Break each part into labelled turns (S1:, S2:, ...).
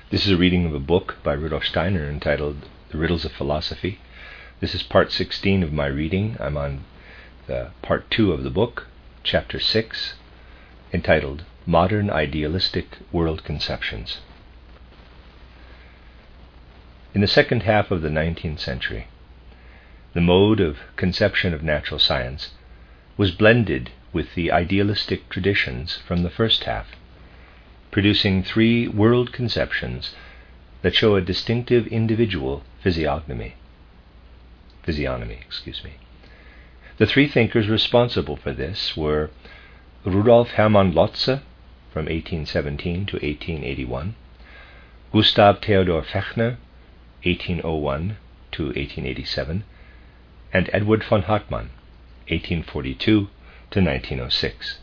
S1: This is a reading of a book by Rudolf Steiner entitled The Riddles of Philosophy. This is part 16 of my reading. I'm on the part 2 of the book, chapter 6, entitled Modern Idealistic World Conceptions. In the second half of the 19th century, the mode of conception of natural science was blended with the idealistic traditions from the first half, producing three world conceptions that show a distinctive individual physiognomy. The three thinkers responsible for this were Rudolf Hermann Lotze from 1817 to 1881, Gustav Theodor Fechner 1801 to 1887, and Edward von Hartmann 1842 to 1906.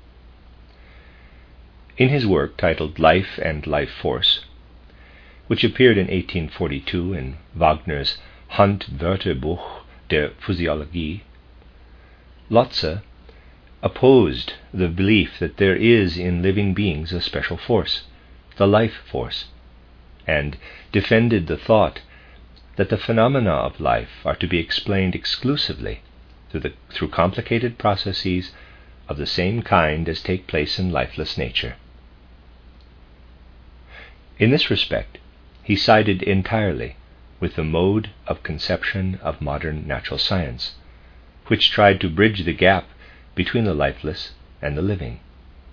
S1: In his work titled Life and Life Force, which appeared in 1842 in Wagner's Handwörterbuch der Physiologie, Lotze opposed the belief that there is in living beings a special force, the life force, and defended the thought that the phenomena of life are to be explained exclusively through complicated processes of the same kind as take place in lifeless nature. In this respect, he sided entirely with the mode of conception of modern natural science, which tried to bridge the gap between the lifeless and the living.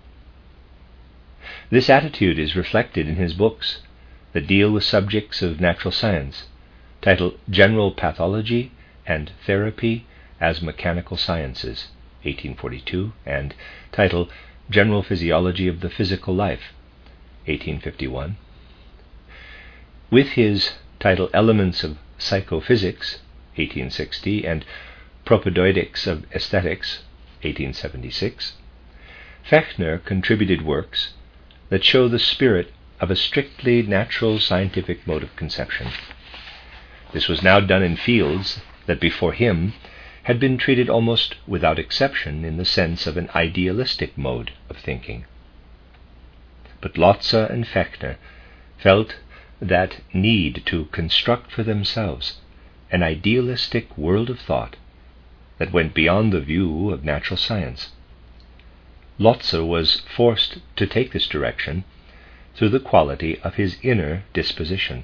S1: This attitude is reflected in his books that deal with subjects of natural science, titled General Pathology and Therapy as Mechanical Sciences, 1842, and titled General Physiology of the Physical Life, 1851. With his title Elements of Psychophysics, 1860, and Propaedeutics of Aesthetics, 1876, Fechner contributed works that show the spirit of a strictly natural scientific mode of conception. This was now done in fields that before him had been treated almost without exception in the sense of an idealistic mode of thinking. But Lotze and Fechner felt that need to construct for themselves an idealistic world of thought that went beyond the view of natural science. Lotze was forced to take this direction through the quality of his inner disposition.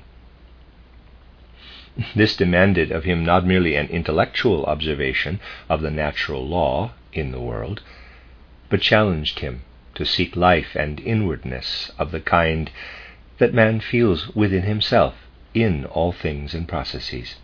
S1: This demanded of him not merely an intellectual observation of the natural law in the world, but challenged him to seek life and inwardness of the kind that man feels within himself in all things and processes.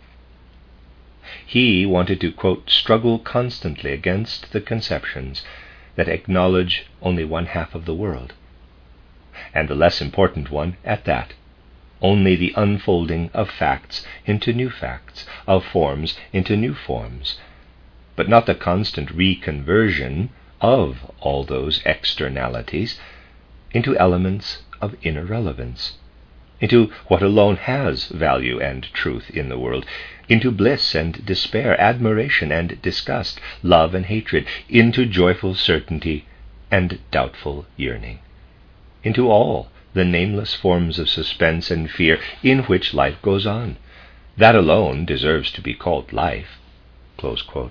S1: He wanted to, quote, struggle constantly against the conceptions that acknowledge only one half of the world, and the less important one at that, only the unfolding of facts into new facts, of forms into new forms, but not the constant reconversion of all those externalities into elements of inner relevance, into what alone has value and truth in the world, into bliss and despair, admiration and disgust, love and hatred, into joyful certainty and doubtful yearning, into all the nameless forms of suspense and fear in which life goes on. That alone deserves to be called life. Close quote.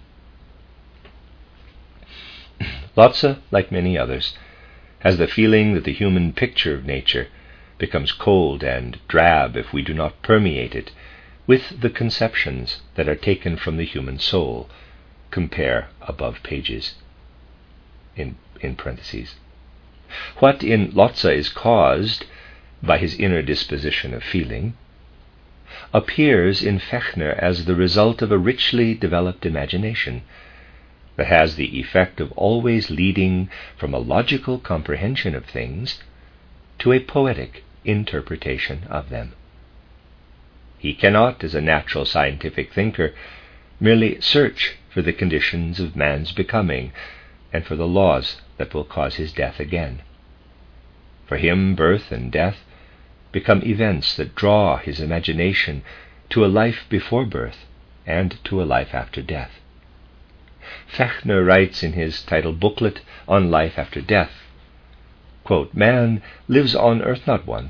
S1: Lotze, like many others, has the feeling that the human picture of nature becomes cold and drab if we do not permeate it with the conceptions that are taken from the human soul. Compare above pages in parentheses. What in Lotze is caused by his inner disposition of feeling appears in Fechner as the result of a richly developed imagination that has the effect of always leading from a logical comprehension of things to a poetic interpretation of them. He cannot, as a natural scientific thinker, merely search for the conditions of man's becoming and for the laws that will cause his death again. For him, birth and death become events that draw his imagination to a life before birth and to a life after death. Fechner writes in his titled booklet on life after death, quote, "Man lives on earth not once,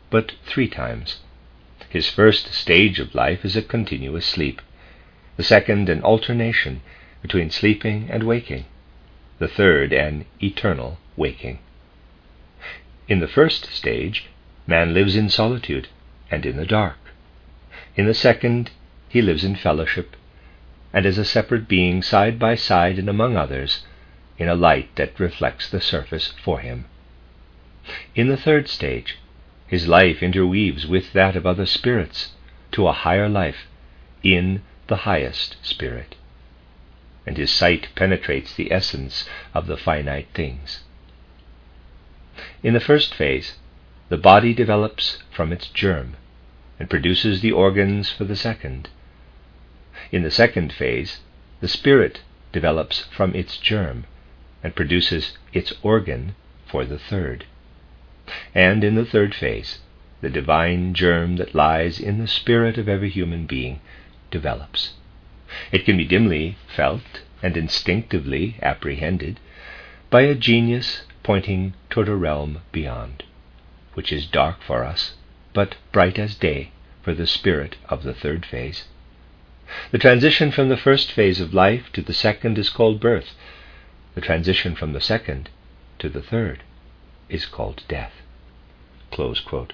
S1: but 3 times. His first stage of life is a continuous sleep, the second an alternation between sleeping and waking, the third an eternal waking. In the first stage, man lives in solitude and in the dark. In the second, he lives in fellowship, and as a separate being side by side and among others, in a light that reflects the surface for him. In the third stage, his life interweaves with that of other spirits to a higher life in the highest spirit, and his sight penetrates the essence of the finite things. In the first phase, the body develops from its germ and produces the organs for the second. In the second phase, the spirit develops from its germ and produces its organ for the third. And in the third phase, the divine germ that lies in the spirit of every human being develops. It can be dimly felt and instinctively apprehended by a genius pointing toward a realm beyond, which is dark for us, but bright as day for the spirit of the third phase. The transition from the first phase of life to the second is called birth. The transition from the second to the third is called death. Close quote.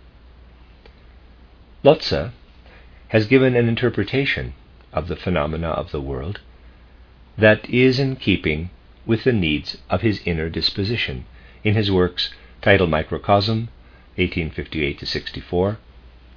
S1: Lotze has given an interpretation of the phenomena of the world that is in keeping with the needs of his inner disposition in his works titled Microcosm, 1858-64,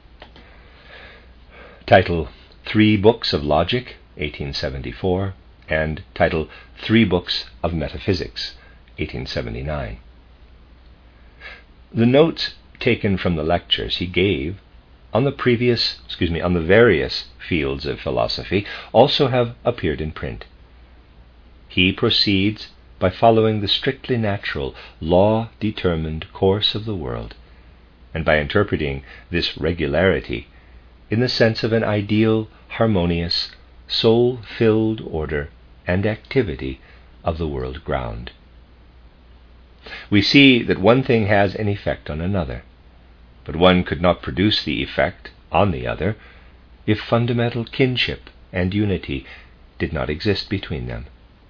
S1: title 3 Books of Logic, 1874, and title 3 Books of Metaphysics, 1879. The notes taken from the lectures he gave on the various fields of philosophy also have appeared in print. He proceeds by following the strictly natural, law-determined course of the world, and by interpreting this regularity in the sense of an ideal, harmonious, soul-filled order and activity of the world ground. We see that one thing has an effect on another, but one could not produce the effect on the other if fundamental kinship and unity did not exist between them.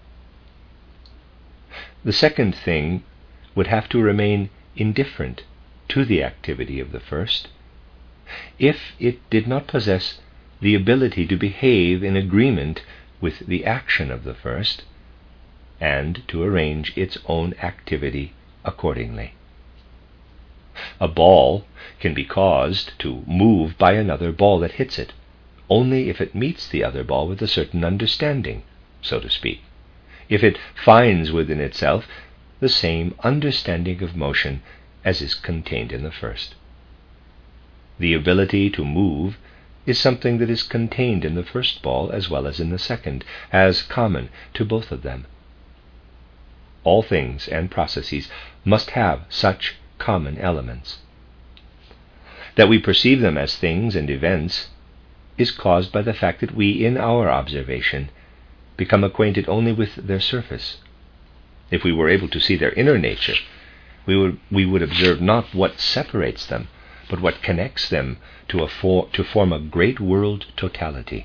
S1: The second thing would have to remain indifferent to the activity of the first if it did not possess the ability to behave in agreement with the action of the first and to arrange its own activity accordingly. A ball can be caused to move by another ball that hits it, only if it meets the other ball with a certain understanding, so to speak, if it finds within itself the same understanding of motion as is contained in the first. The ability to move is something that is contained in the first ball as well as in the second, as common to both of them. All things and processes must have such common elements. That we perceive them as things and events is caused by the fact that we, in our observation, become acquainted only with their surface. If we were able to see their inner nature, we would observe not what separates them, but what connects them to form a great world totality.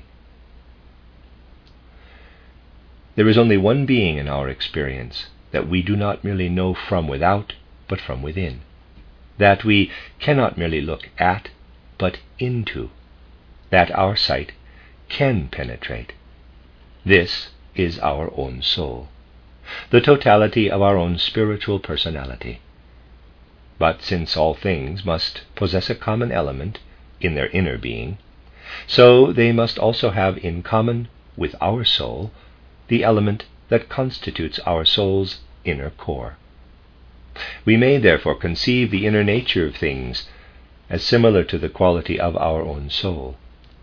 S1: There is only one being in our experience that we do not merely know from without, but from within, that we cannot merely look at, but into, that our sight can penetrate. This is our own soul, the totality of our own spiritual personality. But since all things must possess a common element in their inner being, so they must also have in common with our soul the element that constitutes our soul's inner core. We may therefore conceive the inner nature of things as similar to the quality of our own soul.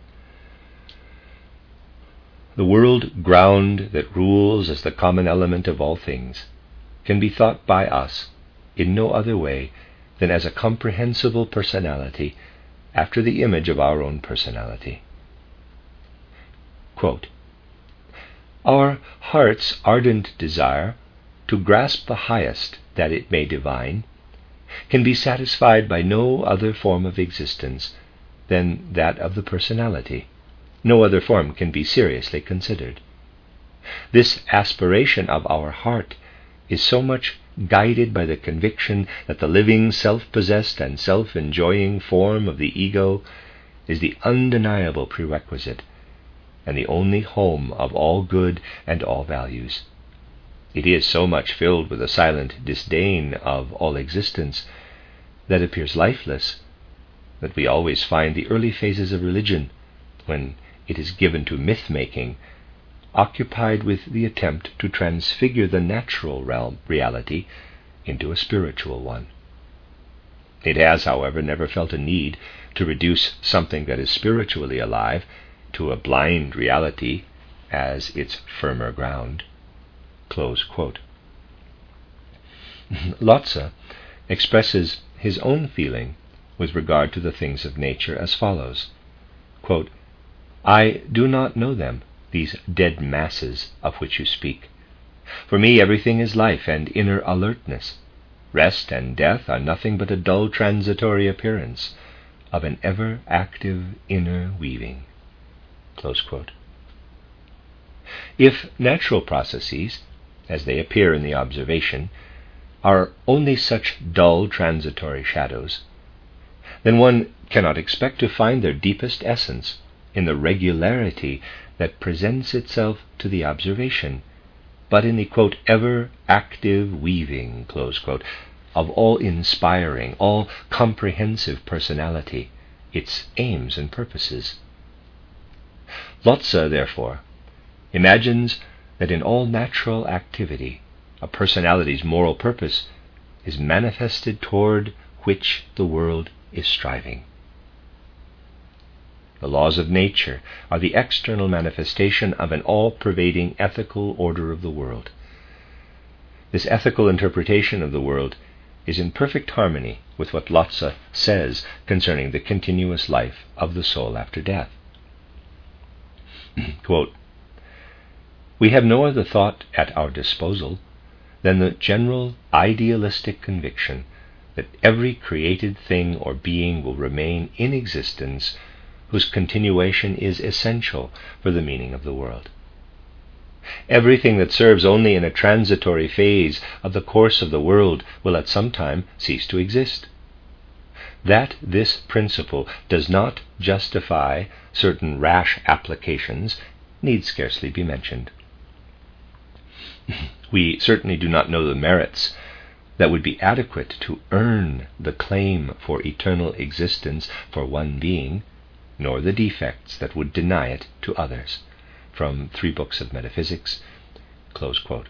S1: The world ground that rules as the common element of all things can be thought by us in no other way than as a comprehensible personality after the image of our own personality. Quote, our heart's ardent desire to grasp the highest that it may divine can be satisfied by no other form of existence than that of the personality. No other form can be seriously considered. This aspiration of our heart is so much guided by the conviction that the living, self-possessed, and self-enjoying form of the ego is the undeniable prerequisite and the only home of all good and all values. It is so much filled with a silent disdain of all existence that appears lifeless that we always find the early phases of religion, when it is given to myth-making, occupied with the attempt to transfigure the natural reality into a spiritual one. It has, however, never felt a need to reduce something that is spiritually alive to a blind reality as its firmer ground. Close quote. Lotze expresses his own feeling with regard to the things of nature as follows, quote, "I do not know them, these dead masses of which you speak. For me everything is life and inner alertness. Rest and death are nothing but a dull transitory appearance of an ever-active inner weaving." Close quote. If natural processes, as they appear in the observation, are only such dull transitory shadows, then one cannot expect to find their deepest essence in the regularity that presents itself to the observation, but in the, quote, ever-active weaving, close quote, of all-inspiring, all-comprehensive personality, its aims and purposes. Lotze, therefore, imagines that in all natural activity a personality's moral purpose is manifested toward which the world is striving. The laws of nature are the external manifestation of an all-pervading ethical order of the world. This ethical interpretation of the world is in perfect harmony with what Lotze says concerning the continuous life of the soul after death. Quote, "We have no other thought at our disposal than the general idealistic conviction that every created thing or being will remain in existence whose continuation is essential for the meaning of the world. Everything that serves only in a transitory phase of the course of the world will at some time cease to exist. That this principle does not justify certain rash applications need scarcely be mentioned. We certainly do not know the merits that would be adequate to earn the claim for eternal existence for one being, nor the defects that would deny it to others." From 3 Books of Metaphysics, close quote.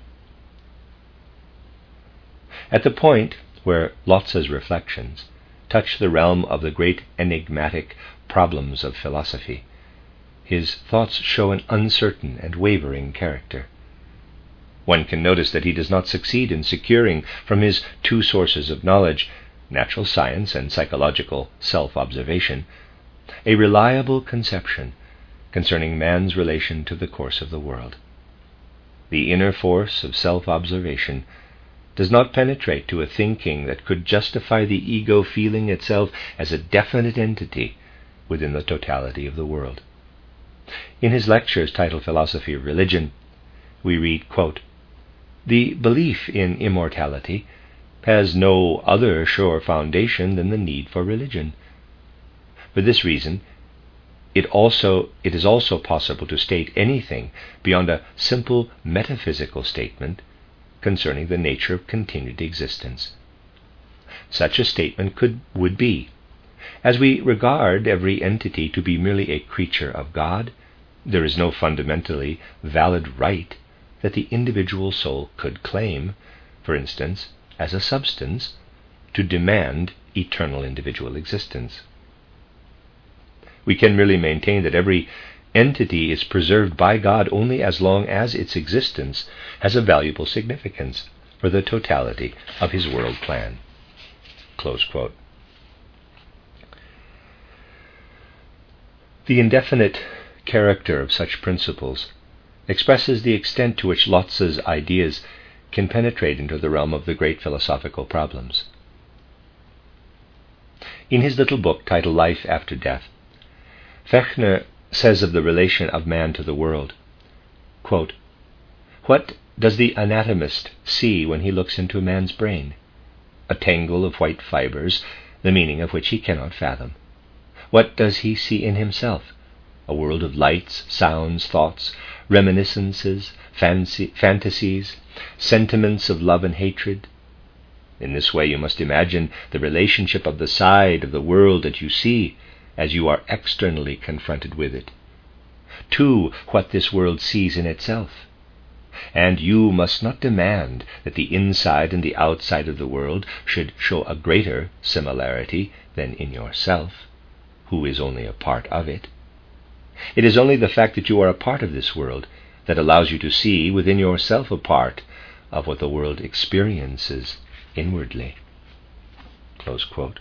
S1: At the point where Lotze's reflections touch the realm of the great enigmatic problems of philosophy, his thoughts show an uncertain and wavering character. One can notice that he does not succeed in securing from his two sources of knowledge, natural science and psychological self-observation, a reliable conception concerning man's relation to the course of the world. The inner force of self-observation does not penetrate to a thinking that could justify the ego feeling itself as a definite entity within the totality of the world. In his lectures titled Philosophy of Religion, we read, quote, "The belief in immortality has no other sure foundation than the need for religion. For this reason, it is also possible to state anything beyond a simple metaphysical statement concerning the nature of continued existence. Such a statement would be, as we regard every entity to be merely a creature of God, there is no fundamentally valid right that the individual soul could claim, for instance, as a substance, to demand eternal individual existence. We can merely maintain that every entity is preserved by God only as long as its existence has a valuable significance for the totality of his world plan." Close quote. The indefinite character of such principles expresses the extent to which Lotze's ideas can penetrate into the realm of the great philosophical problems. In his little book titled Life After Death, Fechner says of the relation of man to the world, quote, "What does the anatomist see when he looks into a man's brain? A tangle of white fibers, the meaning of which he cannot fathom. What does he see in himself? A world of lights, sounds, thoughts, reminiscences, fantasies, sentiments of love and hatred. In this way you must imagine the relationship of the side of the world that you see as you are externally confronted with it, to what this world sees in itself. And you must not demand that the inside and the outside of the world should show a greater similarity than in yourself, who is only a part of it. It is only the fact that you are a part of this world that allows you to see within yourself a part of what the world experiences inwardly." Close quote.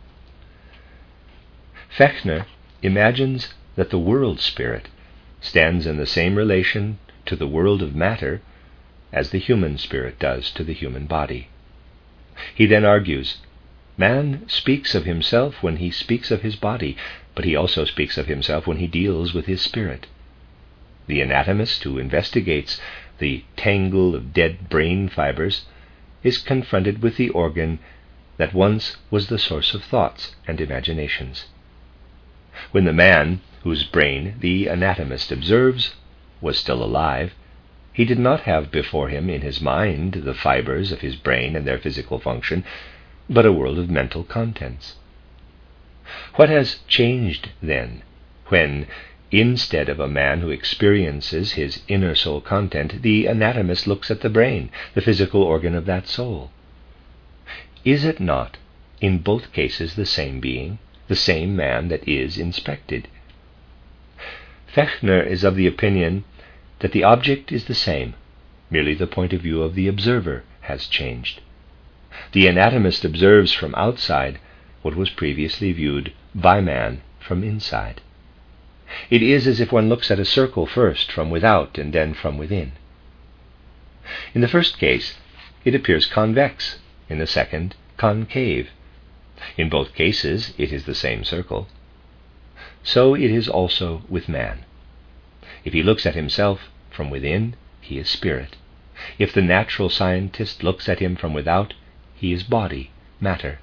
S1: Fechner imagines that the world spirit stands in the same relation to the world of matter as the human spirit does to the human body. He then argues, man speaks of himself when he speaks of his body, but he also speaks of himself when he deals with his spirit. The anatomist who investigates the tangle of dead brain fibers is confronted with the organ that once was the source of thoughts and imaginations. When the man whose brain the anatomist observes was still alive, he did not have before him in his mind the fibers of his brain and their physical function, but a world of mental contents. What has changed then, when, instead of a man who experiences his inner soul content, the anatomist looks at the brain, the physical organ of that soul? Is it not, in both cases, the same being, the same man that is inspected? Fechner is of the opinion that the object is the same, merely the point of view of the observer has changed. The anatomist observes from outside what was previously viewed by man from inside. It is as if one looks at a circle first from without and then from within. In the first case, it appears convex, in the second, concave. In both cases, it is the same circle. So it is also with man. If he looks at himself from within, he is spirit. If the natural scientist looks at him from without, he is body, matter.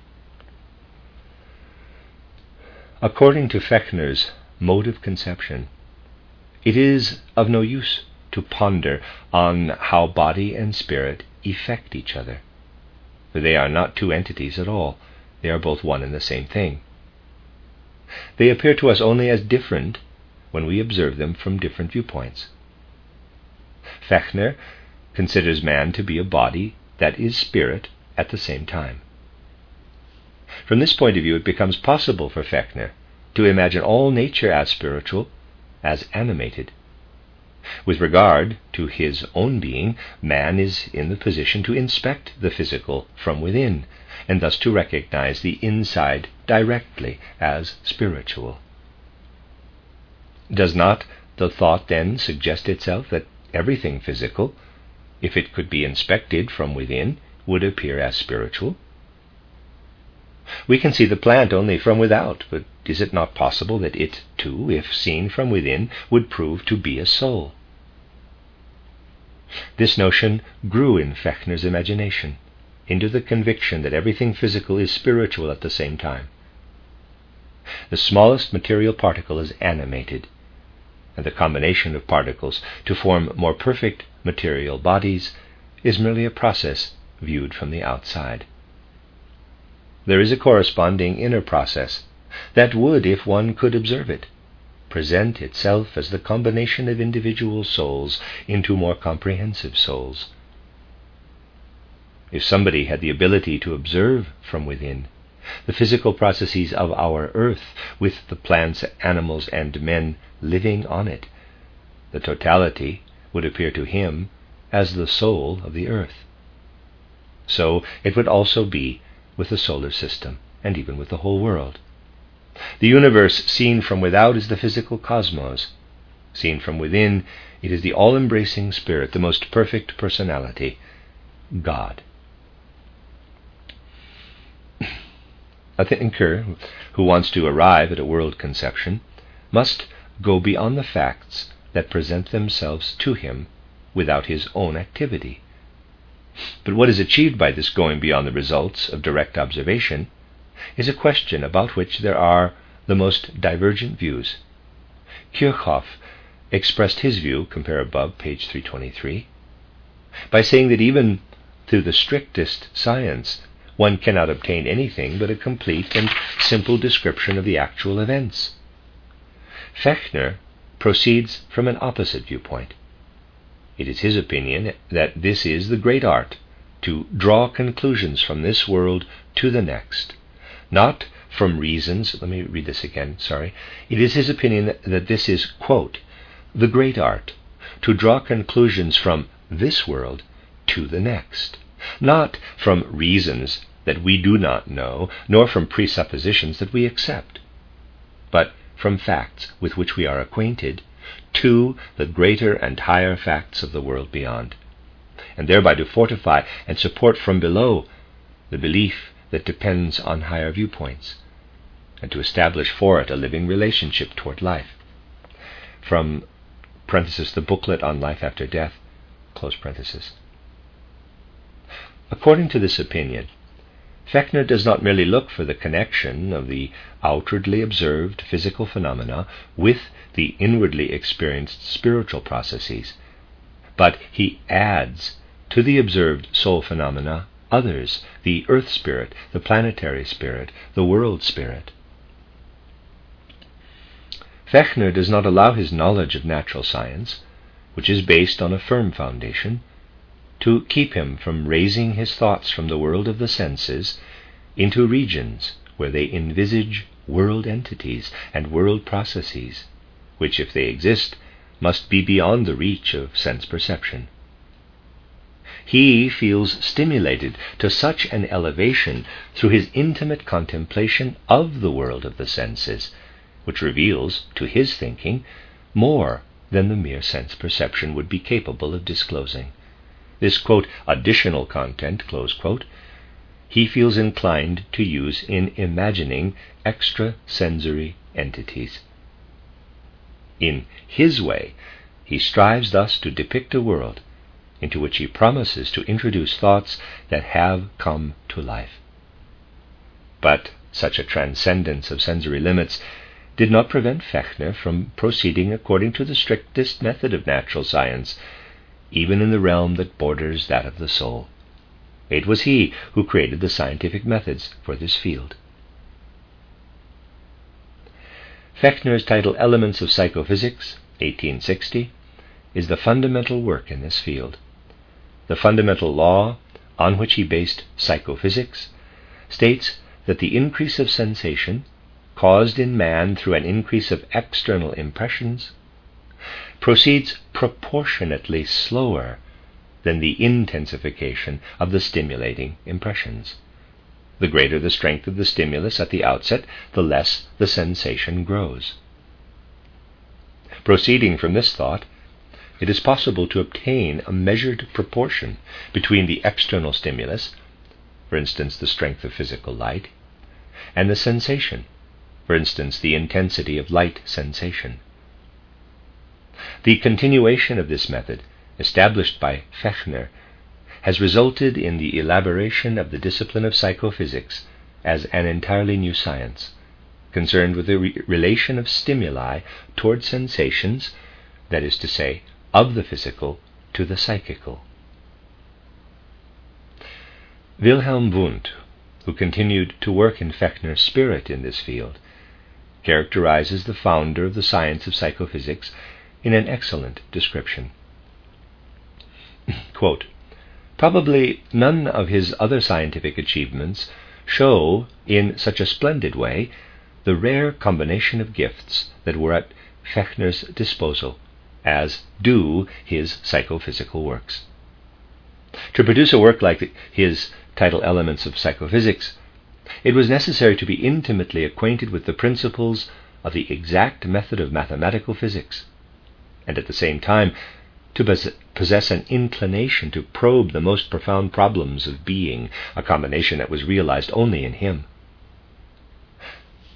S1: According to Fechner's mode of conception, it is of no use to ponder on how body and spirit effect each other. For they are not two entities at all. They are both one and the same thing. They appear to us only as different when we observe them from different viewpoints. Fechner considers man to be a body that is spirit at the same time. From this point of view, it becomes possible for Fechner to imagine all nature as spiritual, as animated. With regard to his own being, man is in the position to inspect the physical from within, and thus to recognize the inside directly as spiritual. Does not the thought then suggest itself that everything physical, if it could be inspected from within, would appear as spiritual? We can see the plant only from without, but is it not possible that it, too, if seen from within, would prove to be a soul? This notion grew in Fechner's imagination into the conviction that everything physical is spiritual at the same time. The smallest material particle is animated, and the combination of particles to form more perfect material bodies is merely a process viewed from the outside. There is a corresponding inner process that would, if one could observe it, present itself as the combination of individual souls into more comprehensive souls. If somebody had the ability to observe from within the physical processes of our earth, with the plants, animals, and men living on it, the totality would appear to him as the soul of the earth. So it would also be with the solar system, and even with the whole world. The universe seen from without is the physical cosmos. Seen from within, it is the all-embracing spirit, the most perfect personality, God. A thinker who wants to arrive at a world conception must go beyond the facts that present themselves to him without his own activity. But what is achieved by this going beyond the results of direct observation is a question about which there are the most divergent views. Kirchhoff expressed his view, compare above, page 323, by saying that even through the strictest science one cannot obtain anything but a complete and simple description of the actual events. Fechner proceeds from an opposite viewpoint. It is his opinion that this is the great art, to draw conclusions from this world to the next, not from reasons. Let me read this again, sorry. It is his opinion that this is, quote, the great art, to draw conclusions from this world to the next, not from reasons that we do not know, nor from presuppositions that we accept, but from facts with which we are acquainted, to the greater and higher facts of the world beyond, and thereby to fortify and support from below the belief that depends on higher viewpoints, and to establish for it a living relationship toward life. From parenthesis, the booklet on life after death, close parenthesis. According to this opinion, Fechner does not merely look for the connection of the outwardly observed physical phenomena with the inwardly experienced spiritual processes, but he adds to the observed soul phenomena others, the earth spirit, the planetary spirit, the world spirit. Fechner does not allow his knowledge of natural science, which is based on a firm foundation, to keep him from raising his thoughts from the world of the senses into regions where they envisage world entities and world processes, which, if they exist, must be beyond the reach of sense perception. He feels stimulated to such an elevation through his intimate contemplation of the world of the senses, which reveals, to his thinking, more than the mere sense perception would be capable of disclosing. This, quote, additional content, close quote, he feels inclined to use in imagining extrasensory entities. In his way, he strives thus to depict a world into which he promises to introduce thoughts that have come to life. But such a transcendence of sensory limits did not prevent Fechner from proceeding according to the strictest method of natural science, even in the realm that borders that of the soul. It was he who created the scientific methods for this field. Fechner's title Elements of Psychophysics, 1860, is the fundamental work in this field. The fundamental law on which he based psychophysics states that the increase of sensation, caused in man through an increase of external impressions, proceeds proportionately slower than the intensification of the stimulating impressions. The greater the strength of the stimulus at the outset, the less the sensation grows. Proceeding from this thought, it is possible to obtain a measured proportion between the external stimulus, for instance the strength of physical light, and the sensation, for instance the intensity of light sensation. The continuation of this method, established by Fechner, has resulted in the elaboration of the discipline of psychophysics as an entirely new science, concerned with the relation of stimuli toward sensations, that is to say, of the physical to the psychical. Wilhelm Wundt, who continued to work in Fechner's spirit in this field, characterizes the founder of the science of psychophysics in an excellent description. Quote, probably none of his other scientific achievements show in such a splendid way the rare combination of gifts that were at Fechner's disposal as do his psychophysical works. To produce a work like his title Elements of Psychophysics, it was necessary to be intimately acquainted with the principles of the exact method of mathematical physics, and at the same time to possess an inclination to probe the most profound problems of being, a combination that was realized only in him.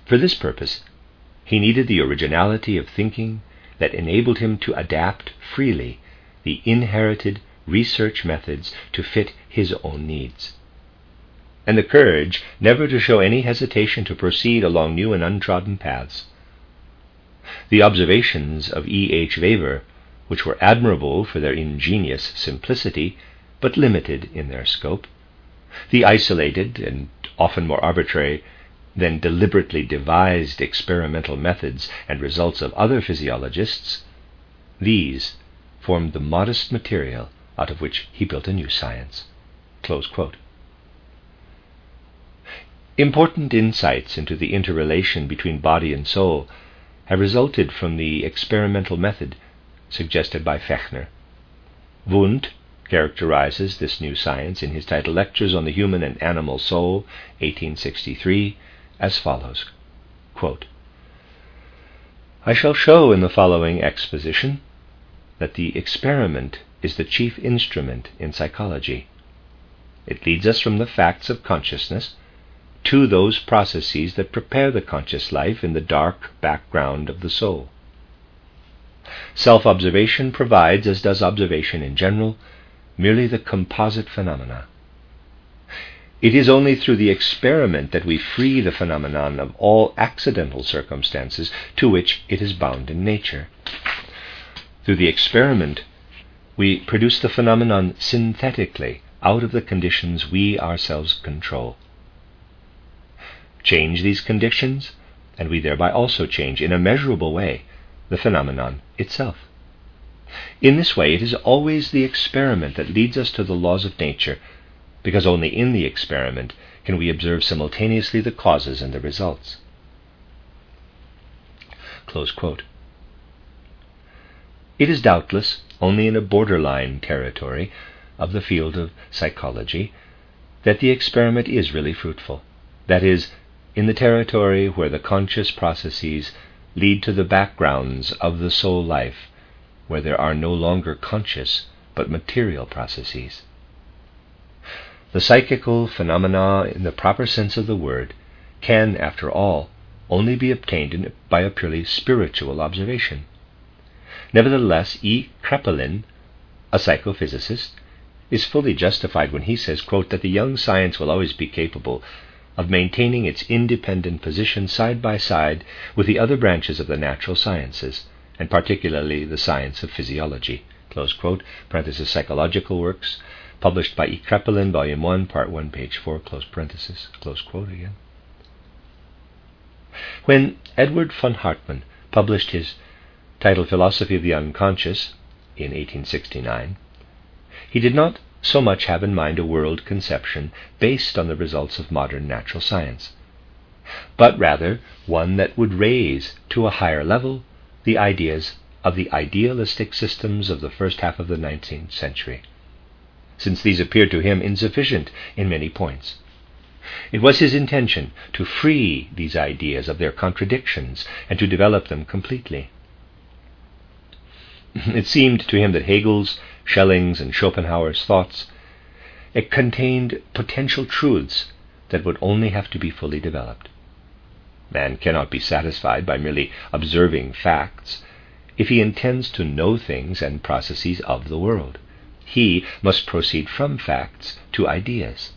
S1: For this purpose, he needed the originality of thinking that enabled him to adapt freely the inherited research methods to fit his own needs, and the courage never to show any hesitation to proceed along new and untrodden paths. The observations of E. H. Weber, which were admirable for their ingenious simplicity, but limited in their scope, the isolated and often more arbitrary than deliberately devised experimental methods and results of other physiologists, these formed the modest material out of which he built a new science." Close quote. Important insights into the interrelation between body and soul have resulted from the experimental method suggested by Fechner. Wundt characterizes this new science in his title Lectures on the Human and Animal Soul, 1863, as follows, quote, "I shall show in the following exposition that the experiment is the chief instrument in psychology. It leads us from the facts of consciousness to those processes that prepare the conscious life in the dark background of the soul. Self-observation provides, as does observation in general, merely the composite phenomena. It is only through the experiment that we free the phenomenon of all accidental circumstances to which it is bound in nature. Through the experiment, we produce the phenomenon synthetically out of the conditions we ourselves control. Change these conditions, and we thereby also change, in a measurable way, the phenomenon itself. In this way, it is always the experiment that leads us to the laws of nature, because only in the experiment can we observe simultaneously the causes and the results." Close quote. It is doubtless only in a borderline territory of the field of psychology that the experiment is really fruitful. That is, in the territory where the conscious processes lead to the backgrounds of the soul life, where there are no longer conscious but material processes. The psychical phenomena, in the proper sense of the word, can, after all, only be obtained by a purely spiritual observation. Nevertheless, E. Kraepelin, a psychophysicist, is fully justified when he says, quote, that the young science will always be capable of maintaining its independent position side by side with the other branches of the natural sciences, and particularly the science of physiology. Close quote, parenthesis, Psychological Works, published by E. Kraepelin, Volume 1, Part 1, page 4, close parenthesis, close quote again. When Edward von Hartmann published his title Philosophy of the Unconscious in 1869, he did not so much have in mind a world conception based on the results of modern natural science, but rather one that would raise to a higher level the ideas of the idealistic systems of the first half of the 19th century, since these appeared to him insufficient in many points. It was his intention to free these ideas of their contradictions and to develop them completely. It seemed to him that Hegel's, Schelling's, and Schopenhauer's thoughts contained potential truths that would only have to be fully developed. Man cannot be satisfied by merely observing facts if he intends to know things and processes of the world. He must proceed from facts to ideas.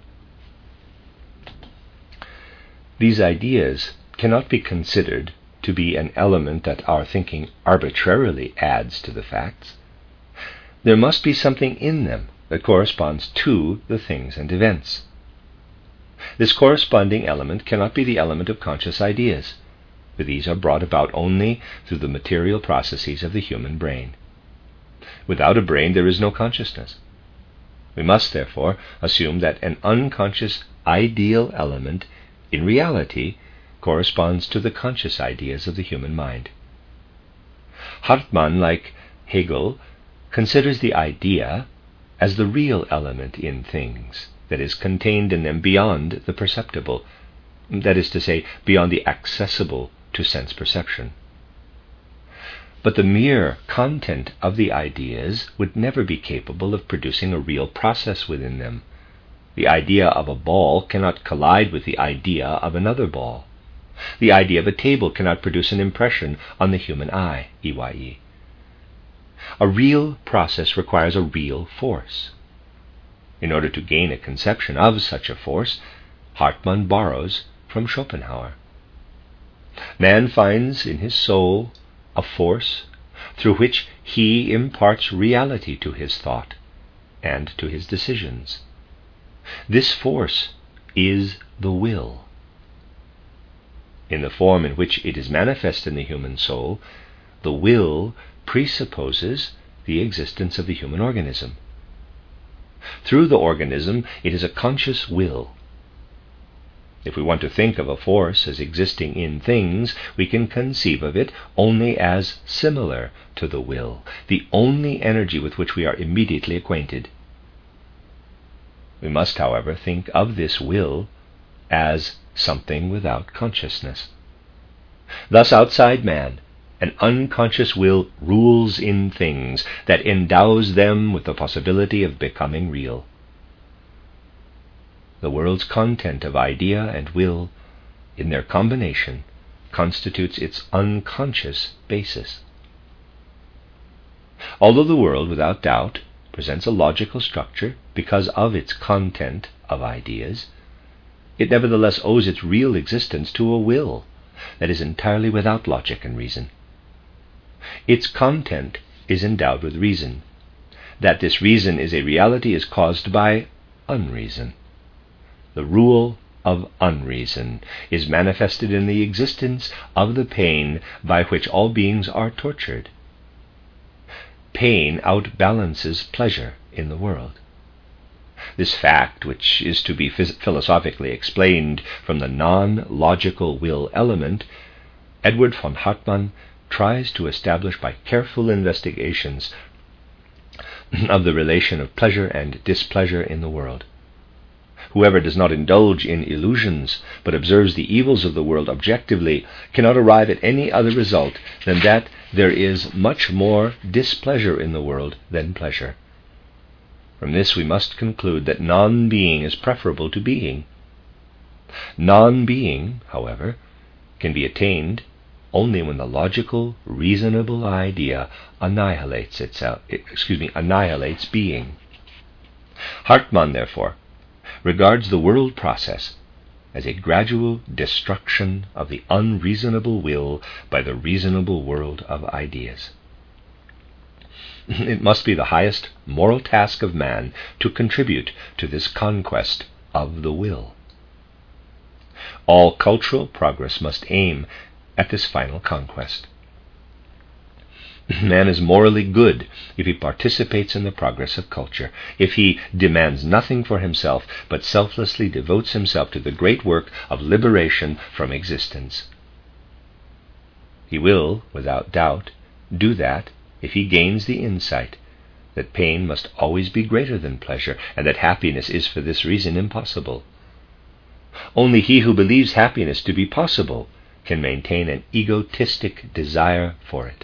S1: These ideas cannot be considered to be an element that our thinking arbitrarily adds to the facts. There must be something in them that corresponds to the things and events. This corresponding element cannot be the element of conscious ideas, for these are brought about only through the material processes of the human brain. Without a brain there is no consciousness. We must therefore assume that an unconscious ideal element in reality corresponds to the conscious ideas of the human mind. Hartmann, like Hegel, considers the idea as the real element in things that is contained in them beyond the perceptible, that is to say, beyond the accessible to sense perception. But the mere content of the ideas would never be capable of producing a real process within them. The idea of a ball cannot collide with the idea of another ball. The idea of a table cannot produce an impression on the human eye, EYE. A real process requires a real force. In order to gain a conception of such a force, Hartmann borrows from Schopenhauer. Man finds in his soul a force through which he imparts reality to his thought and to his decisions. This force is the will. In the form in which it is manifest in the human soul, the will presupposes the existence of the human organism. Through the organism, it is a conscious will. If we want to think of a force as existing in things, we can conceive of it only as similar to the will, the only energy with which we are immediately acquainted. We must, however, think of this will as something without consciousness. Thus, outside man, an unconscious will rules in things that endows them with the possibility of becoming real. The world's content of idea and will, in their combination, constitutes its unconscious basis. Although the world, without doubt, presents a logical structure because of its content of ideas, it nevertheless owes its real existence to a will that is entirely without logic and reason. Its content is endowed with reason. That this reason is a reality is caused by unreason. The rule of unreason is manifested in the existence of the pain by which all beings are tortured. Pain outbalances pleasure in the world. This fact, which is to be philosophically explained from the non-logical will element, Edward von Hartmann tries to establish by careful investigations of the relation of pleasure and displeasure in the world. Whoever does not indulge in illusions, but observes the evils of the world objectively, cannot arrive at any other result than that there is much more displeasure in the world than pleasure. From this we must conclude that non-being is preferable to being. Non-being, however, can be attained only when the logical, reasonable idea annihilates being. Hartmann, therefore, regards the world process as a gradual destruction of the unreasonable will by the reasonable world of ideas. It must be the highest moral task of man to contribute to this conquest of the will. All cultural progress must aim at this final conquest. Man is morally good if he participates in the progress of culture, if he demands nothing for himself, but selflessly devotes himself to the great work of liberation from existence. He will, without doubt, do that if he gains the insight that pain must always be greater than pleasure, and that happiness is for this reason impossible. Only he who believes happiness to be possible can maintain an egotistic desire for it.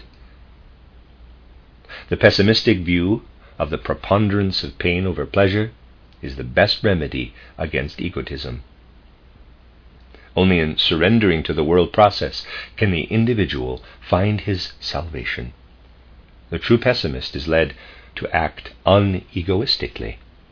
S1: The pessimistic view of the preponderance of pain over pleasure is the best remedy against egotism. Only in surrendering to the world process can the individual find his salvation. The true pessimist is led to act unegoistically.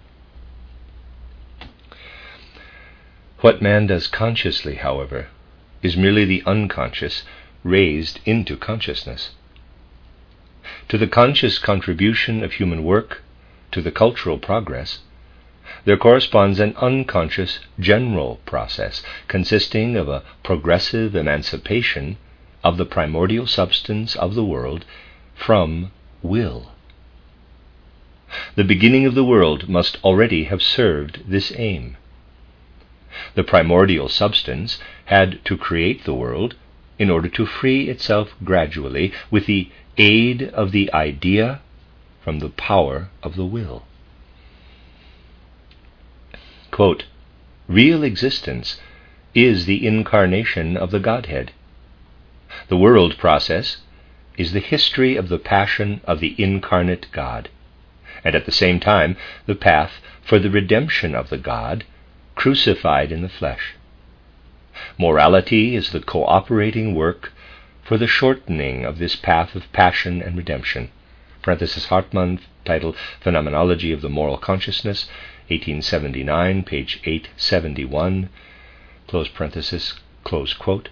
S1: What man does consciously, however, is merely the unconscious raised into consciousness. To the conscious contribution of human work to the cultural progress, there corresponds an unconscious general process consisting of a progressive emancipation of the primordial substance of the world from will. The beginning of the world must already have served this aim. The primordial substance had to create the world in order to free itself gradually with the aid of the idea from the power of the will. Quote, "Real existence is the incarnation of the Godhead. The world process is the history of the passion of the incarnate God, and at the same time the path for the redemption of the God crucified in the flesh. Morality is the cooperating work for the shortening of this path of passion and redemption. Parenthesis Hartmann, title Phenomenology of the Moral Consciousness, 1879, page 871, close parenthesis, close quote.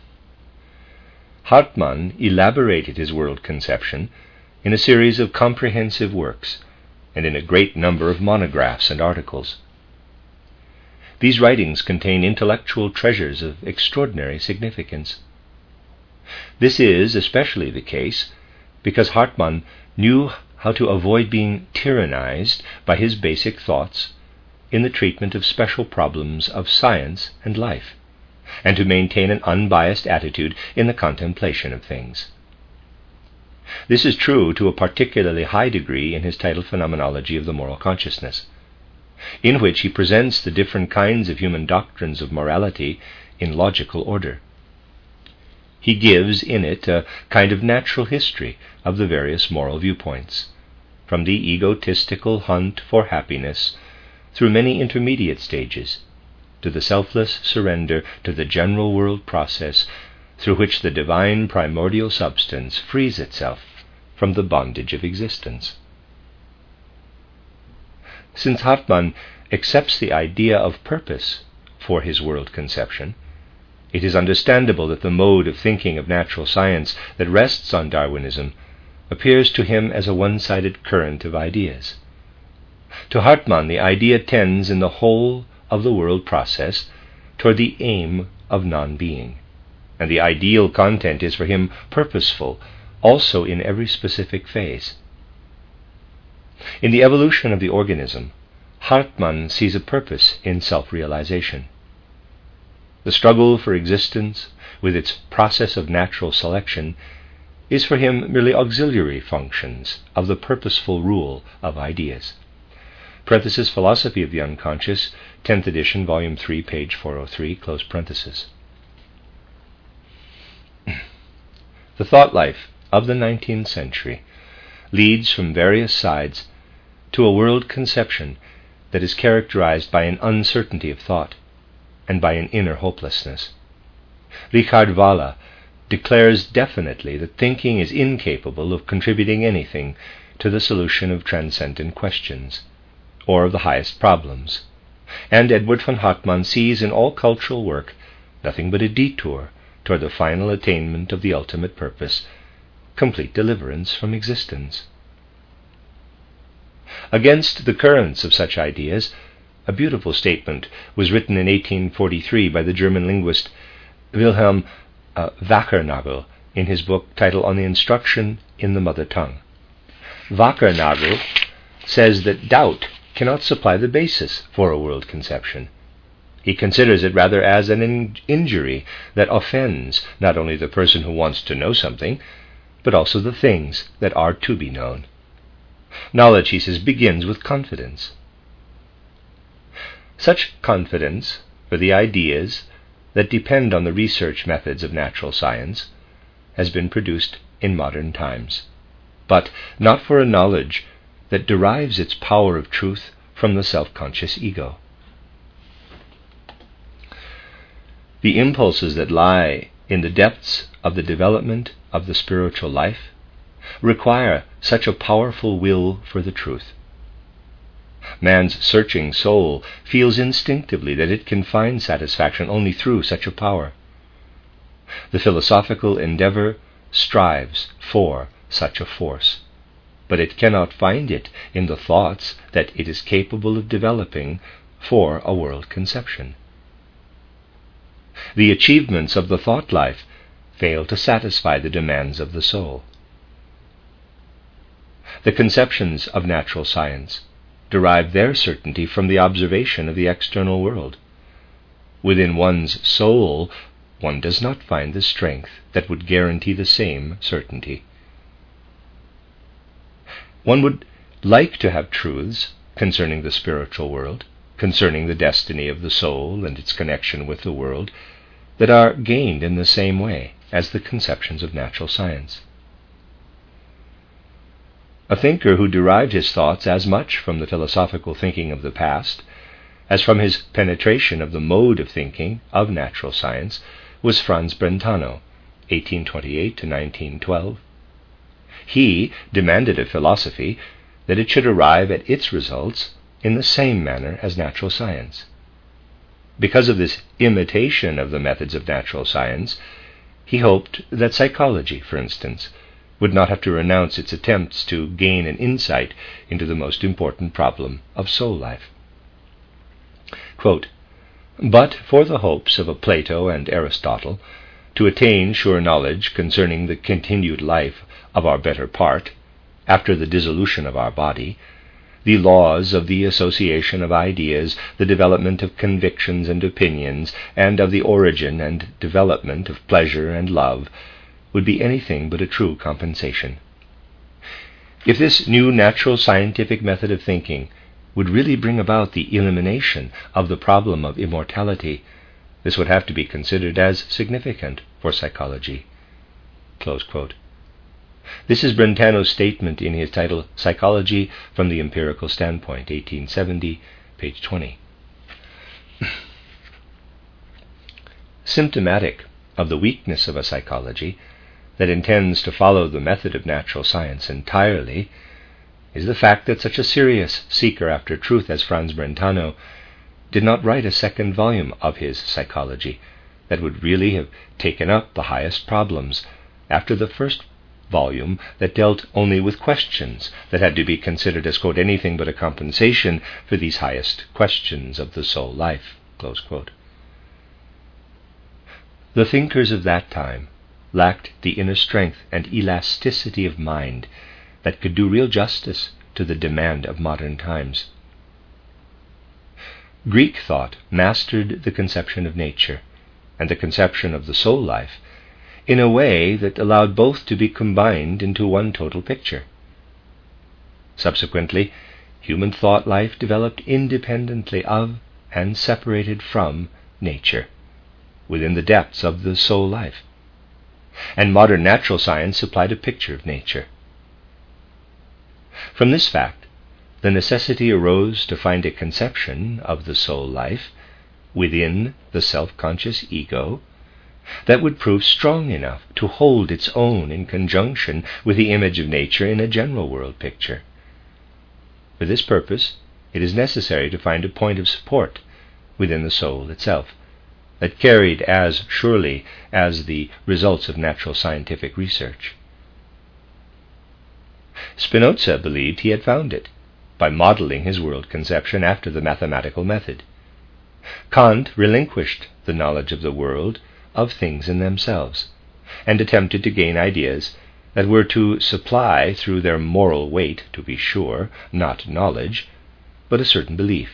S1: Hartmann elaborated his world conception in a series of comprehensive works and in a great number of monographs and articles. These writings contain intellectual treasures of extraordinary significance. This is especially the case because Hartmann knew how to avoid being tyrannized by his basic thoughts in the treatment of special problems of science and life, and to maintain an unbiased attitude in the contemplation of things. This is true to a particularly high degree in his title Phenomenology of the Moral Consciousness, in which he presents the different kinds of human doctrines of morality in logical order. He gives in it a kind of natural history of the various moral viewpoints, from the egotistical hunt for happiness through many intermediate stages, to the selfless surrender to the general world process through which the divine primordial substance frees itself from the bondage of existence. Since Hartmann accepts the idea of purpose for his world conception, it is understandable that the mode of thinking of natural science that rests on Darwinism appears to him as a one-sided current of ideas. To Hartmann, the idea tends in the whole of the world process toward the aim of non-being, and the ideal content is for him purposeful also in every specific phase. In the evolution of the organism, Hartmann sees a purpose in self-realization. The struggle for existence, with its process of natural selection, is for him merely auxiliary functions of the purposeful rule of ideas. Parenthesis Philosophy of the Unconscious, 10th edition, volume 3, page 403, close parenthesis. The thought life of the 19th century leads from various sides to a world conception that is characterized by an uncertainty of thought and by an inner hopelessness. Richard Wahler declares definitely that thinking is incapable of contributing anything to the solution of transcendent questions, or of the highest problems, and Edward von Hartmann sees in all cultural work nothing but a detour toward the final attainment of the ultimate purpose, complete deliverance from existence. Against the currents of such ideas, a beautiful statement was written in 1843 by the German linguist Wilhelm Wackernagel in his book titled On the Instruction in the Mother Tongue. Wackernagel says that doubt cannot supply the basis for a world conception. He considers it rather as an injury that offends not only the person who wants to know something, but also the things that are to be known. Knowledge, he says, begins with confidence. Such confidence for the ideas that depend on the research methods of natural science has been produced in modern times, but not for a knowledge that derives its power of truth from the self-conscious ego. The impulses that lie in the depths of the development of the spiritual life require such a powerful will for the truth. Man's searching soul feels instinctively that it can find satisfaction only through such a power. The philosophical endeavor strives for such a force, but it cannot find it in the thoughts that it is capable of developing for a world conception. The achievements of the thought life fail to satisfy the demands of the soul. The conceptions of natural science derive their certainty from the observation of the external world. Within one's soul, one does not find the strength that would guarantee the same certainty. One would like to have truths concerning the spiritual world, concerning the destiny of the soul and its connection with the world, that are gained in the same way as the conceptions of natural science. A thinker who derived his thoughts as much from the philosophical thinking of the past as from his penetration of the mode of thinking of natural science, was Franz Brentano, 1828 to 1912. He demanded of philosophy that it should arrive at its results in the same manner as natural science. Because of this imitation of the methods of natural science, he hoped that psychology, for instance, would not have to renounce its attempts to gain an insight into the most important problem of soul life. Quote, "But for the hopes of a Plato and Aristotle to attain sure knowledge concerning the continued life of our better part, after the dissolution of our body, the laws of the association of ideas, the development of convictions and opinions, and of the origin and development of pleasure and love, would be anything but a true compensation. If this new natural scientific method of thinking would really bring about the elimination of the problem of immortality, this would have to be considered as significant for psychology." Close quote. This is Brentano's statement in his title, Psychology from the Empirical Standpoint, 1870, page 20. Symptomatic of the weakness of a psychology that intends to follow the method of natural science entirely is the fact that such a serious seeker after truth as Franz Brentano did not write a second volume of his Psychology that would really have taken up the highest problems, after the first volume that dealt only with questions that had to be considered as, quote, anything but a compensation for these highest questions of the soul life, close quote. The thinkers of that time lacked the inner strength and elasticity of mind that could do real justice to the demand of modern times. Greek thought mastered the conception of nature and the conception of the soul life in a way that allowed both to be combined into one total picture. Subsequently, human thought life developed independently of and separated from nature, within the depths of the soul life, and modern natural science supplied a picture of nature. From this fact, the necessity arose to find a conception of the soul life within the self-conscious ego that would prove strong enough to hold its own in conjunction with the image of nature in a general world picture. For this purpose, it is necessary to find a point of support within the soul itself that carried as surely as the results of natural scientific research. Spinoza believed he had found it by modeling his world conception after the mathematical method. Kant relinquished the knowledge of the world of things in themselves, and attempted to gain ideas that were to supply, through their moral weight, to be sure, not knowledge, but a certain belief.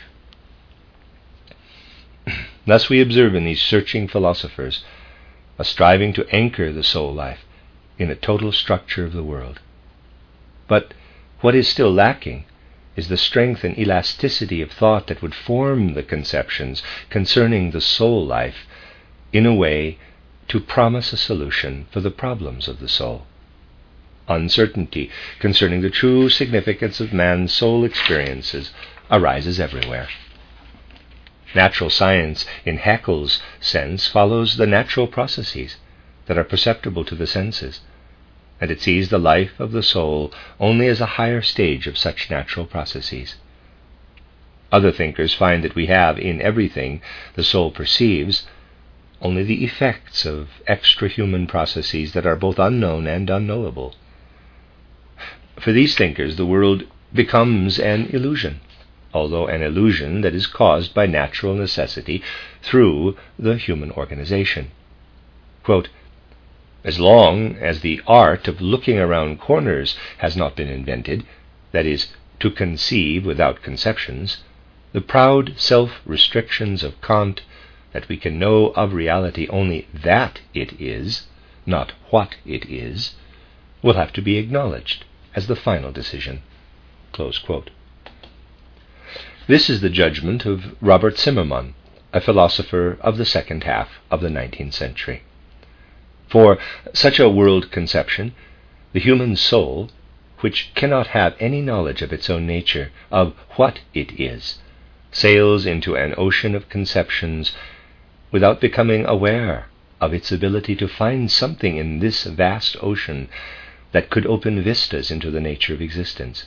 S1: Thus we observe in these searching philosophers a striving to anchor the soul life in a total structure of the world. But what is still lacking is the strength and elasticity of thought that would form the conceptions concerning the soul life in a way to promise a solution for the problems of the soul. Uncertainty concerning the true significance of man's soul experiences arises everywhere. Natural science, in Haeckel's sense, follows the natural processes that are perceptible to the senses, and it sees the life of the soul only as a higher stage of such natural processes. Other thinkers find that we have, in everything the soul perceives, only the effects of extra-human processes that are both unknown and unknowable. For these thinkers, the world becomes an illusion, although an illusion that is caused by natural necessity through the human organization. Quote, "As long as the art of looking around corners has not been invented, that is, to conceive without conceptions, the proud self-restrictions of Kant that we can know of reality only that it is, not what it is, will have to be acknowledged as the final decision." Close quote. This is the judgment of Robert Zimmermann, a philosopher of the second half of the 19th century. For such a world conception, the human soul, which cannot have any knowledge of its own nature, of what it is, sails into an ocean of conceptions without becoming aware of its ability to find something in this vast ocean that could open vistas into the nature of existence.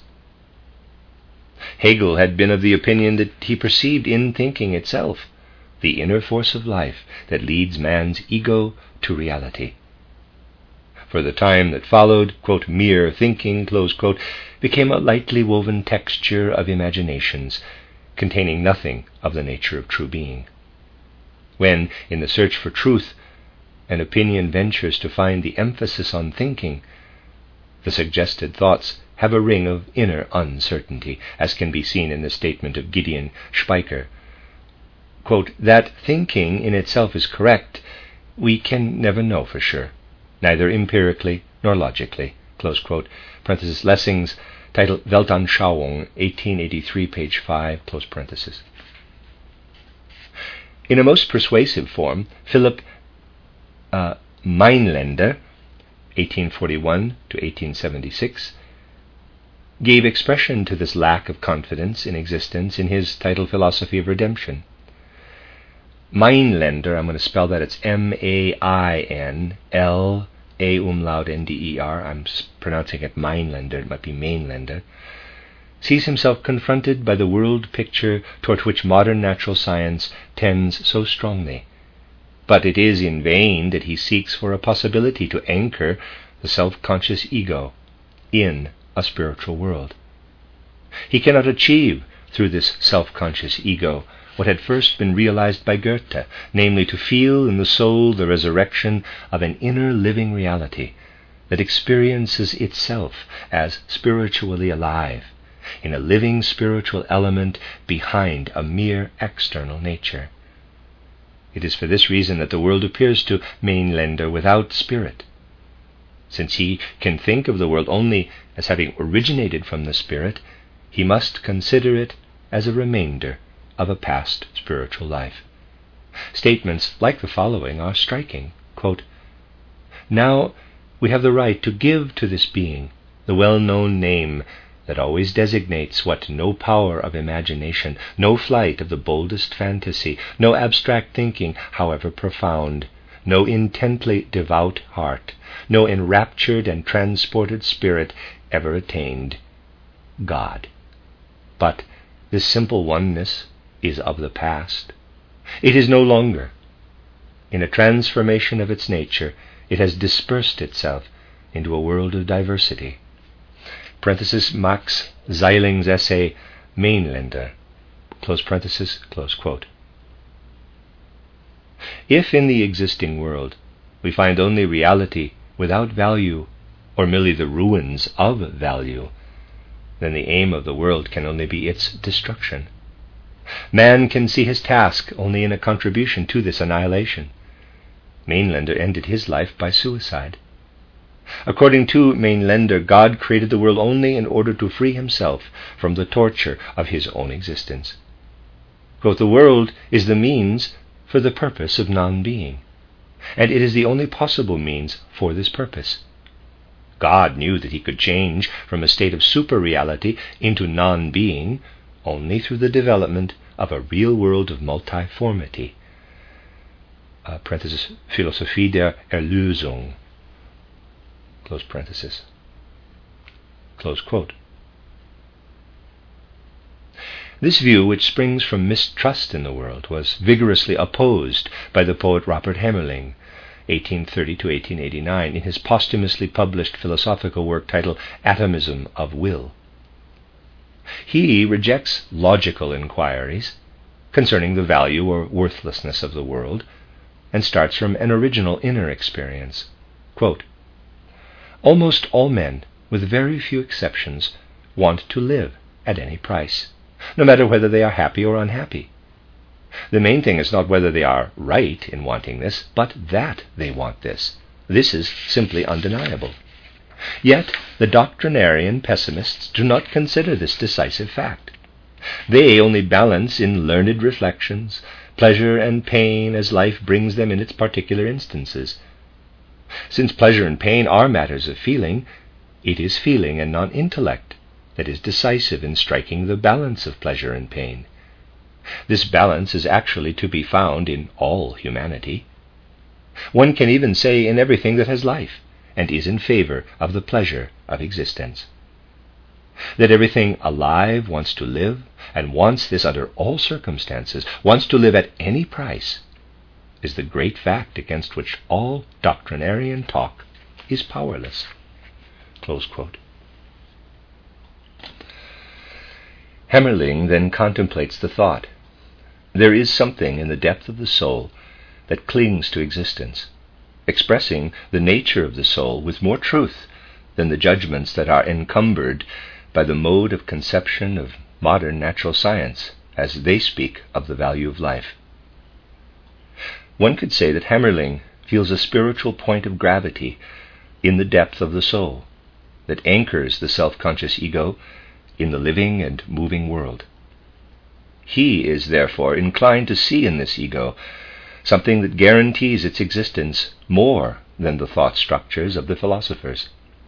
S1: Hegel had been of the opinion that he perceived in thinking itself the inner force of life that leads man's ego to reality. For the time that followed, quote, mere thinking, close quote, became a lightly woven texture of imaginations, containing nothing of the nature of true being. When, in the search for truth, an opinion ventures to find the emphasis on thinking, the suggested thoughts have a ring of inner uncertainty, as can be seen in the statement of Gideon Speicher. Quote, that thinking in itself is correct, we can never know for sure, neither empirically nor logically, close quote, parenthesis, Lessing's title Weltanschauung, 1883, page 5, close parenthesis. In a most persuasive form, Philipp Meinländer, 1841 to 1876, gave expression to this lack of confidence in existence in his title Philosophy of Redemption. Meinländer, I'm going to spell that, it's M-A-I-N-L-A umlaut N-D-E-R, I'm pronouncing it Meinländer, it might be Mainländer, sees himself confronted by the world picture toward which modern natural science tends so strongly. But it is in vain that he seeks for a possibility to anchor the self-conscious ego in a spiritual world. He cannot achieve through this self-conscious ego what had first been realized by Goethe, namely to feel in the soul the resurrection of an inner living reality that experiences itself as spiritually alive, in a living spiritual element behind a mere external nature. It is for this reason that the world appears to Mainländer without spirit. Since he can think of the world only as having originated from the spirit, he must consider it as a remainder of a past spiritual life. Statements like the following are striking. Quote, now we have the right to give to this being the well-known name that always designates what no power of imagination, no flight of the boldest fantasy, no abstract thinking, however profound, no intently devout heart, no enraptured and transported spirit ever attained: God. But this simple oneness is of the past. It is no longer. In a transformation of its nature, it has dispersed itself into a world of diversity. Parenthesis, Max Seiling's essay, Mainländer, close parenthesis, close quote. If in the existing world we find only reality without value, or merely the ruins of value, then the aim of the world can only be its destruction. Man can see his task only in a contribution to this annihilation. Mainländer ended his life by suicide. According to Mainländer, God created the world only in order to free himself from the torture of his own existence. Quote, the world is the means for the purpose of non-being, and it is the only possible means for this purpose. God knew that he could change from a state of super-reality into non-being only through the development of a real world of multiformity. Parenthesis, Philosophie der Erlösung, close parenthesis. Close quote. This view, which springs from mistrust in the world, was vigorously opposed by the poet Robert Hemmerling, 1830 to 1889, in his posthumously published philosophical work titled Atomism of Will. He rejects logical inquiries concerning the value or worthlessness of the world and starts from an original inner experience. Quote, almost all men, with very few exceptions, want to live at any price, no matter whether they are happy or unhappy. The main thing is not whether they are right in wanting this, but that they want this. This is simply undeniable. Yet the doctrinarian pessimists do not consider this decisive fact. They only balance in learned reflections pleasure and pain as life brings them in its particular instances. Since pleasure and pain are matters of feeling, it is feeling and not intellect that is decisive in striking the balance of pleasure and pain. This balance is actually to be found in all humanity. One can even say in everything that has life and is in favor of the pleasure of existence. That everything alive wants to live, and wants this under all circumstances, wants to live at any price, is the great fact against which all doctrinarian talk is powerless. Close quote. Hemmerling then contemplates the thought. There is something in the depth of the soul that clings to existence, expressing the nature of the soul with more truth than the judgments that are encumbered by the mode of conception of modern natural science, as they speak of the value of life. One could say that Hemmerling feels a spiritual point of gravity in the depth of the soul that anchors the self-conscious ego in the living and moving world. He is therefore inclined to see in this ego something that guarantees its existence more than the thought structures of the philosophers.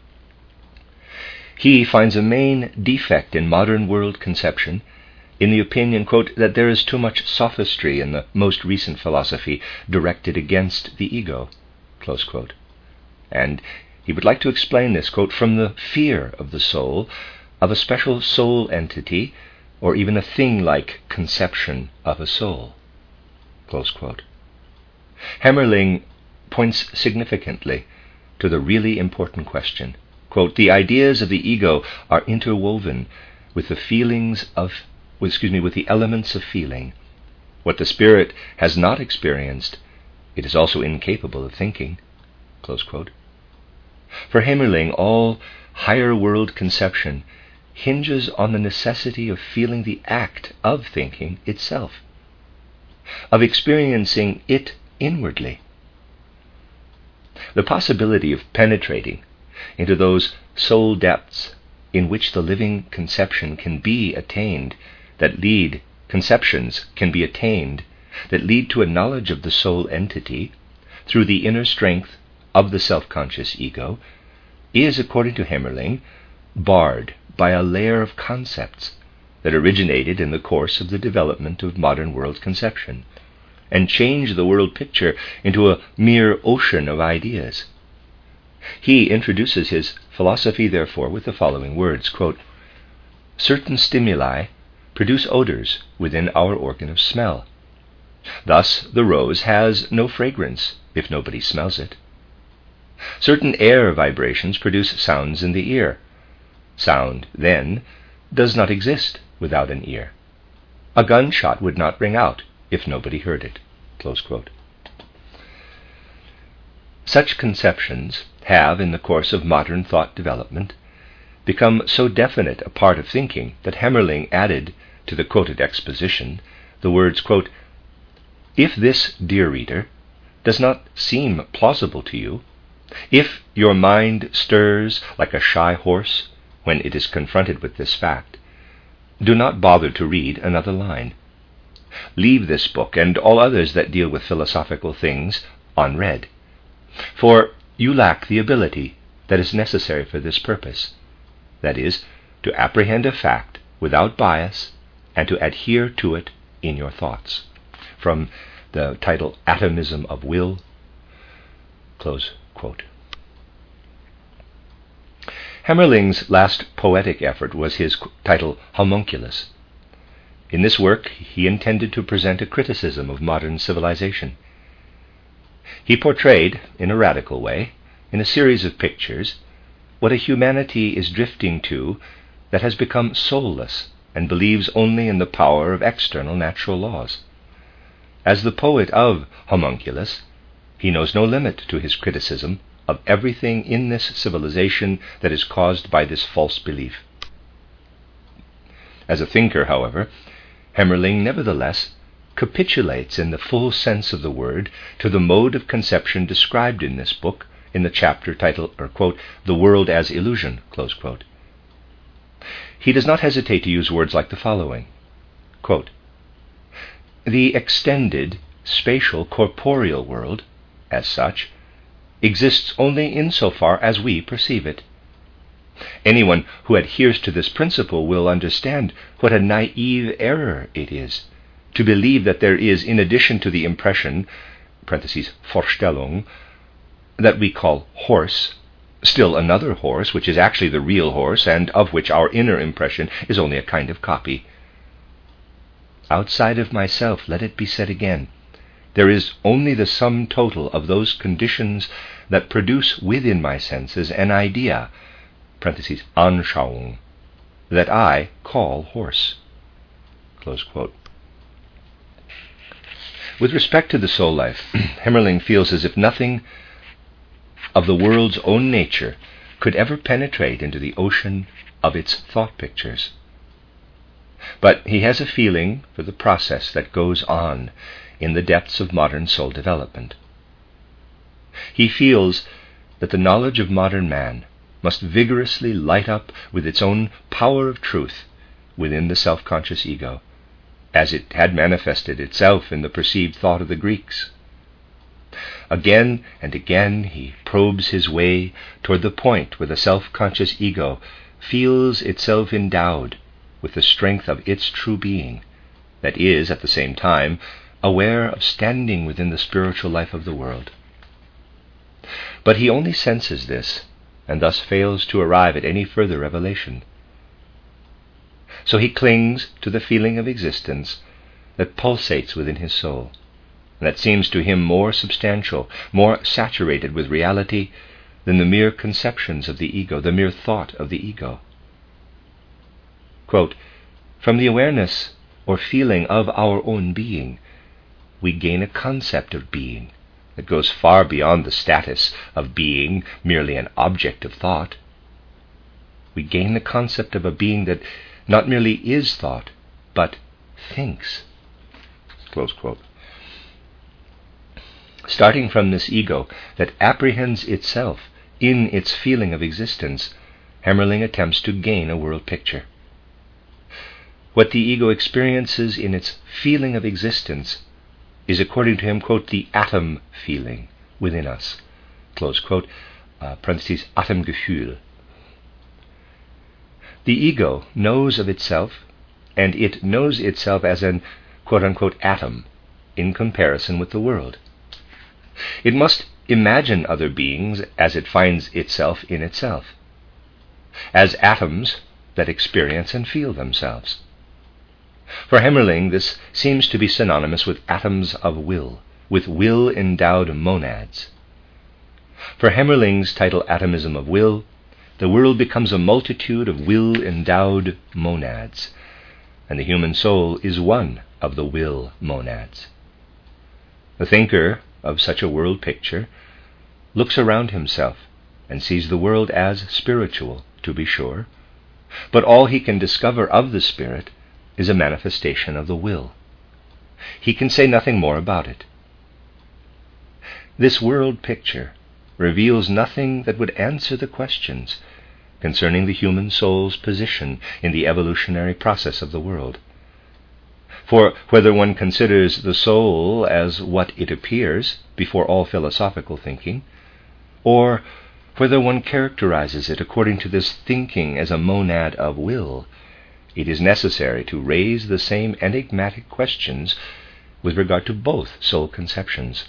S1: He finds a main defect in modern world conception in the opinion, quote, that there is too much sophistry in the most recent philosophy directed against the ego, close quote. And he would like to explain this, quote, from the fear of the soul, of a special soul entity, or even a thing-like conception of a soul, close quote. Hemmerling points significantly to the really important question. Quote, the ideas of the ego are interwoven with with the elements of feeling. What the spirit has not experienced, it is also incapable of thinking, close quote. For Hemmerling, all higher world conception hinges on the necessity of feeling the act of thinking itself, of experiencing it inwardly. The possibility of penetrating into those soul depths in which the living conception can be attained, conceptions can be attained that lead to a knowledge of the soul entity through the inner strength of the self-conscious ego, is, according to Hemmerling, barred by a layer of concepts that originated in the course of the development of modern world conception, and changed the world picture into a mere ocean of ideas. He introduces his philosophy, therefore, with the following words, quote, certain stimuli produce odors within our organ of smell. Thus the rose has no fragrance if nobody smells it. Certain air vibrations produce sounds in the ear. Sound, then, does not exist without an ear. A gunshot would not ring out if nobody heard it. Close quote. Such conceptions have, in the course of modern thought development, become so definite a part of thinking that Hemmerling added to the quoted exposition the words, quote, if this, dear reader, does not seem plausible to you, if your mind stirs like a shy horse when it is confronted with this fact, do not bother to read another line. Leave this book and all others that deal with philosophical things unread, for you lack the ability that is necessary for this purpose, that is, to apprehend a fact without bias and to adhere to it in your thoughts. From the title Atomism of Will, close quote. Hemmerling's last poetic effort was his title Homunculus. In this work he intended to present a criticism of modern civilization. He portrayed, in a radical way, in a series of pictures, what a humanity is drifting to that has become soulless and believes only in the power of external natural laws. As the poet of Homunculus, he knows no limit to his criticism of everything in this civilization that is caused by this false belief. As a thinker, however, Hemmerling nevertheless capitulates in the full sense of the word to the mode of conception described in this book in the chapter titled, quote, The World as Illusion, close quote. He does not hesitate to use words like the following, quote, the extended spatial corporeal world, as such, exists only insofar as we perceive it. Anyone who adheres to this principle will understand what a naive error it is to believe that there is, in addition to the impression, Vorstellung, that we call horse, still another horse, which is actually the real horse, and of which our inner impression is only a kind of copy. Outside of myself, let it be said again, there is only the sum total of those conditions that produce within my senses an idea, Anschauung, that I call horse. Close quote. With respect to the soul life, Hemmerling feels as if nothing of the world's own nature could ever penetrate into the ocean of its thought pictures. But he has a feeling for the process that goes on in the depths of modern soul development. He feels that the knowledge of modern man must vigorously light up with its own power of truth within the self-conscious ego, as it had manifested itself in the perceived thought of the Greeks. Again and again he probes his way toward the point where the self-conscious ego feels itself endowed with the strength of its true being, that is, at the same time, aware of standing within the spiritual life of the world. But he only senses this, and thus fails to arrive at any further revelation. So he clings to the feeling of existence that pulsates within his soul, and that seems to him more substantial, more saturated with reality than the mere conceptions of the ego, the mere thought of the ego. Quote, "From the awareness or feeling of our own being, we gain a concept of being that goes far beyond the status of being merely an object of thought. We gain the concept of a being that not merely is thought, but thinks." Close quote. Starting from this ego that apprehends itself in its feeling of existence, Hemmerling attempts to gain a world picture. What the ego experiences in its feeling of existence is, according to him, quote, "the atom feeling within us," close quote, Atemgefühl. The ego knows of itself, and it knows itself as an quote-unquote atom in comparison with the world. It must imagine other beings as it finds itself in itself, as atoms that experience and feel themselves. For Hemmerling, this seems to be synonymous with atoms of will, with will-endowed monads. For Hemmerling's title Atomism of Will, the world becomes a multitude of will-endowed monads, and the human soul is one of the will monads. The thinker of such a world picture looks around himself and sees the world as spiritual, to be sure, but all he can discover of the spirit is a manifestation of the will. He can say nothing more about it. This world picture reveals nothing that would answer the questions concerning the human soul's position in the evolutionary process of the world. For whether one considers the soul as what it appears before all philosophical thinking, or whether one characterizes it according to this thinking as a monad of will, it is necessary to raise the same enigmatic questions with regard to both soul conceptions.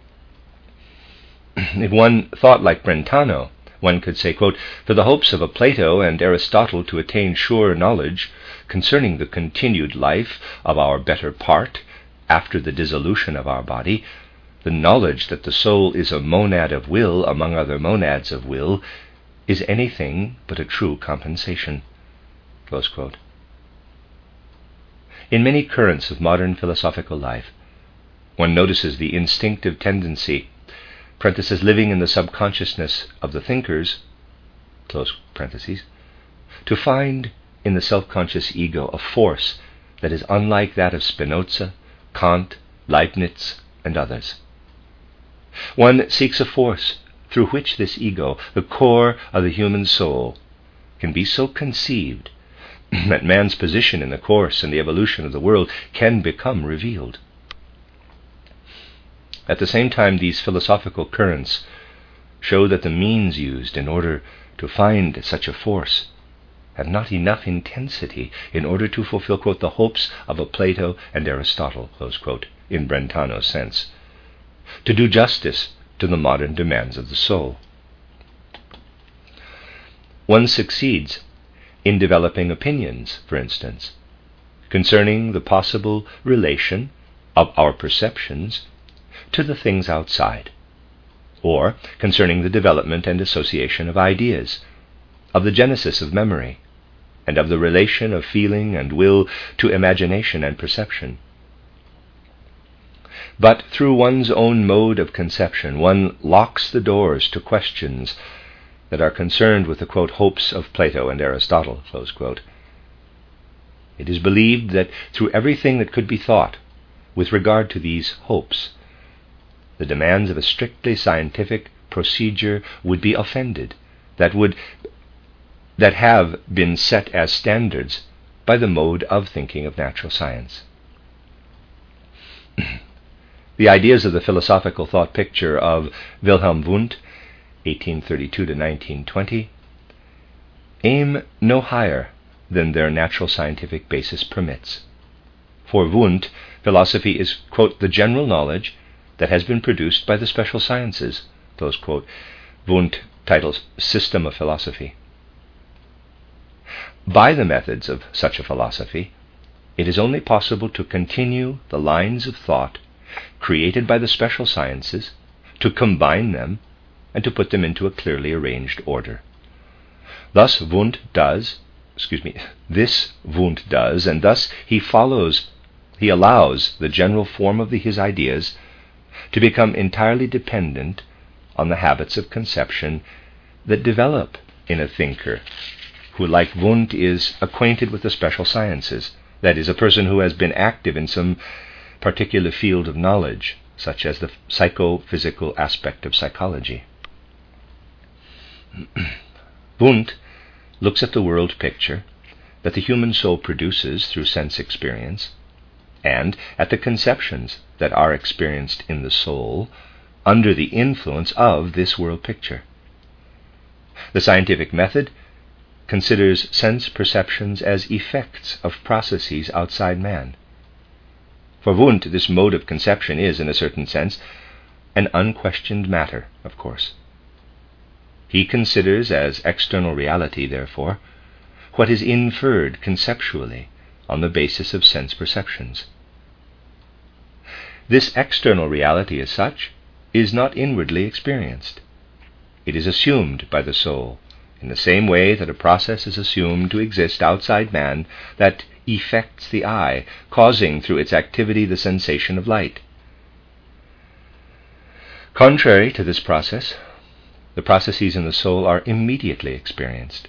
S1: If one thought like Brentano, one could say, quote, "For the hopes of a Plato and Aristotle to attain sure knowledge concerning the continued life of our better part after the dissolution of our body, the knowledge that the soul is a monad of will among other monads of will is anything but a true compensation." Close quote. In many currents of modern philosophical life, one notices the instinctive tendency, living in the subconsciousness of the thinkers, close parentheses, to find in the self-conscious ego a force that is unlike that of Spinoza, Kant, Leibniz, and others. One seeks a force through which this ego, the core of the human soul, can be so conceived that man's position in the course and the evolution of the world can become revealed. At the same time, these philosophical currents show that the means used in order to find such a force have not enough intensity in order to fulfill, quote, the hopes of a Plato and Aristotle, close quote, in Brentano's sense, to do justice to the modern demands of the soul. One succeeds in developing opinions, for instance, concerning the possible relation of our perceptions to the things outside, or concerning the development and association of ideas, of the genesis of memory, and of the relation of feeling and will to imagination and perception. But through one's own mode of conception, one locks the doors to questions that are concerned with the, quote, hopes of Plato and Aristotle, close quote. It is believed that through everything that could be thought with regard to these hopes, the demands of a strictly scientific procedure would be offended, that have been set as standards by the mode of thinking of natural science. The ideas of the philosophical thought picture of Wilhelm Wundt, 1832 to 1920, aim no higher than their natural scientific basis permits. For Wundt, philosophy is, quote, the general knowledge that has been produced by the special sciences, close quote. Wundt titles System of Philosophy. By the methods of such a philosophy, it is only possible to continue the lines of thought created by the special sciences, to combine them, and to put them into a clearly arranged order. This Wundt does, and thus he allows the general form of his ideas to become entirely dependent on the habits of conception that develop in a thinker who, like Wundt, is acquainted with the special sciences, that is, a person who has been active in some particular field of knowledge, such as the psychophysical aspect of psychology. Wundt looks at the world picture that the human soul produces through sense experience, and at the conceptions that are experienced in the soul under the influence of this world picture. The scientific method considers sense perceptions as effects of processes outside man. For Wundt, this mode of conception is, in a certain sense, an unquestioned matter, of course. He considers as external reality, therefore, what is inferred conceptually on the basis of sense perceptions. This external reality, as such, is not inwardly experienced. It is assumed by the soul, in the same way that a process is assumed to exist outside man that effects the eye, causing through its activity the sensation of light. Contrary to this process, the processes in the soul are immediately experienced.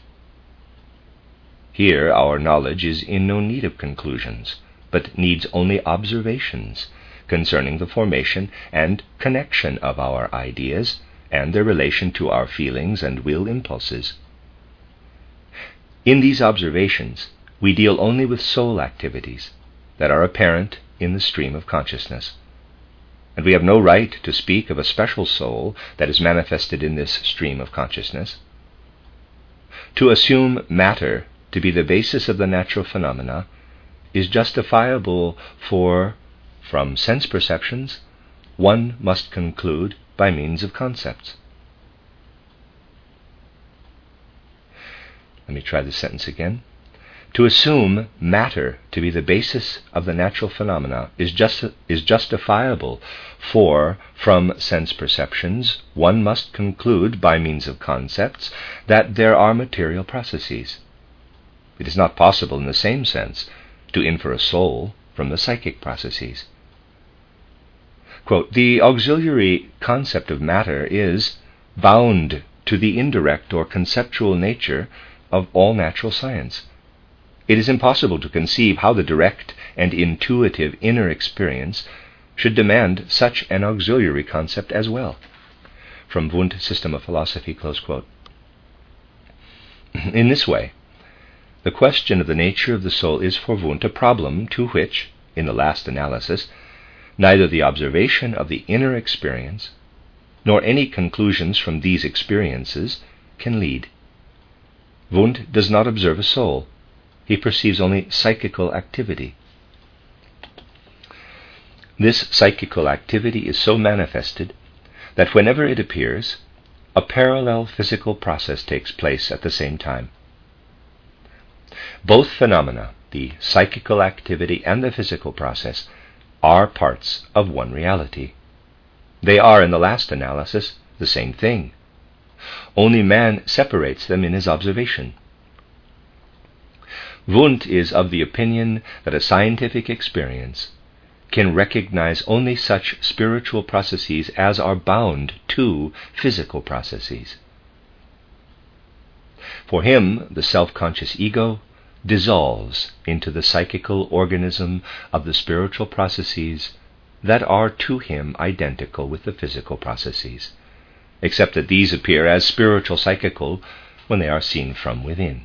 S1: Here our knowledge is in no need of conclusions, but needs only observations concerning the formation and connection of our ideas and their relation to our feelings and will impulses. In these observations, we deal only with soul activities that are apparent in the stream of consciousness, and we have no right to speak of a special soul that is manifested in this stream of consciousness. To assume matter to be the basis of the natural phenomena is justifiable, for from sense perceptions one must conclude by means of concepts. Let me try this sentence again. To assume matter to be the basis of the natural phenomena is justifiable, for from sense perceptions one must conclude by means of concepts that there are material processes. It is not possible in the same sense to infer a soul from the psychic processes. Quote, the auxiliary concept of matter is bound to the indirect or conceptual nature of all natural science. It is impossible to conceive how the direct and intuitive inner experience should demand such an auxiliary concept as well. From Wundt, System of Philosophy, close quote. In this way, the question of the nature of the soul is for Wundt a problem to which, in the last analysis, neither the observation of the inner experience nor any conclusions from these experiences can lead. Wundt does not observe a soul. He perceives only psychical activity. This psychical activity is so manifested that whenever it appears, a parallel physical process takes place at the same time. Both phenomena, the psychical activity and the physical process, are parts of one reality. They are, in the last analysis, the same thing. Only man separates them in his observation. Wundt is of the opinion that a scientific experience can recognize only such spiritual processes as are bound to physical processes. For him, the self-conscious ego dissolves into the psychical organism of the spiritual processes that are to him identical with the physical processes, except that these appear as spiritual psychical when they are seen from within.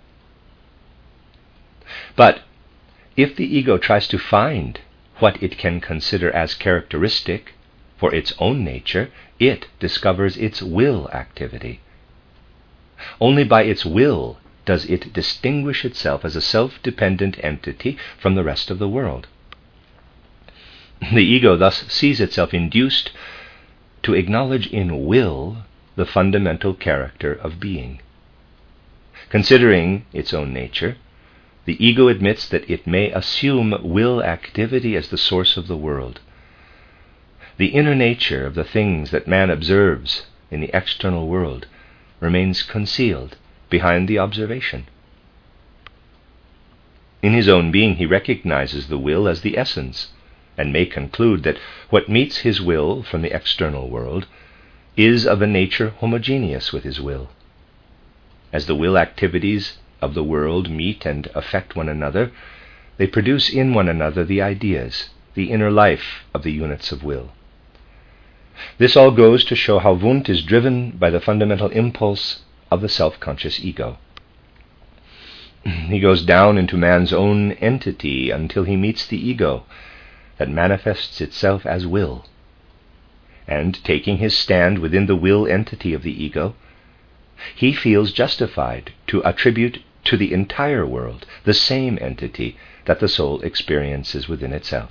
S1: But if the ego tries to find what it can consider as characteristic for its own nature, it discovers its will activity. Only by its will does it distinguish itself as a self-dependent entity from the rest of the world. The ego thus sees itself induced to acknowledge in will the fundamental character of being. Considering its own nature, the ego admits that it may assume will activity as the source of the world. The inner nature of the things that man observes in the external world remains concealed behind the observation. In his own being he recognizes the will as the essence, and may conclude that what meets his will from the external world is of a nature homogeneous with his will. As the will activities of the world meet and affect one another, they produce in one another the ideas, the inner life of the units of will. This all goes to show how Wundt is driven by the fundamental impulse of the self-conscious ego. He goes down into man's own entity until he meets the ego that manifests itself as will. And taking his stand within the will entity of the ego, he feels justified to attribute to the entire world the same entity that the soul experiences within itself.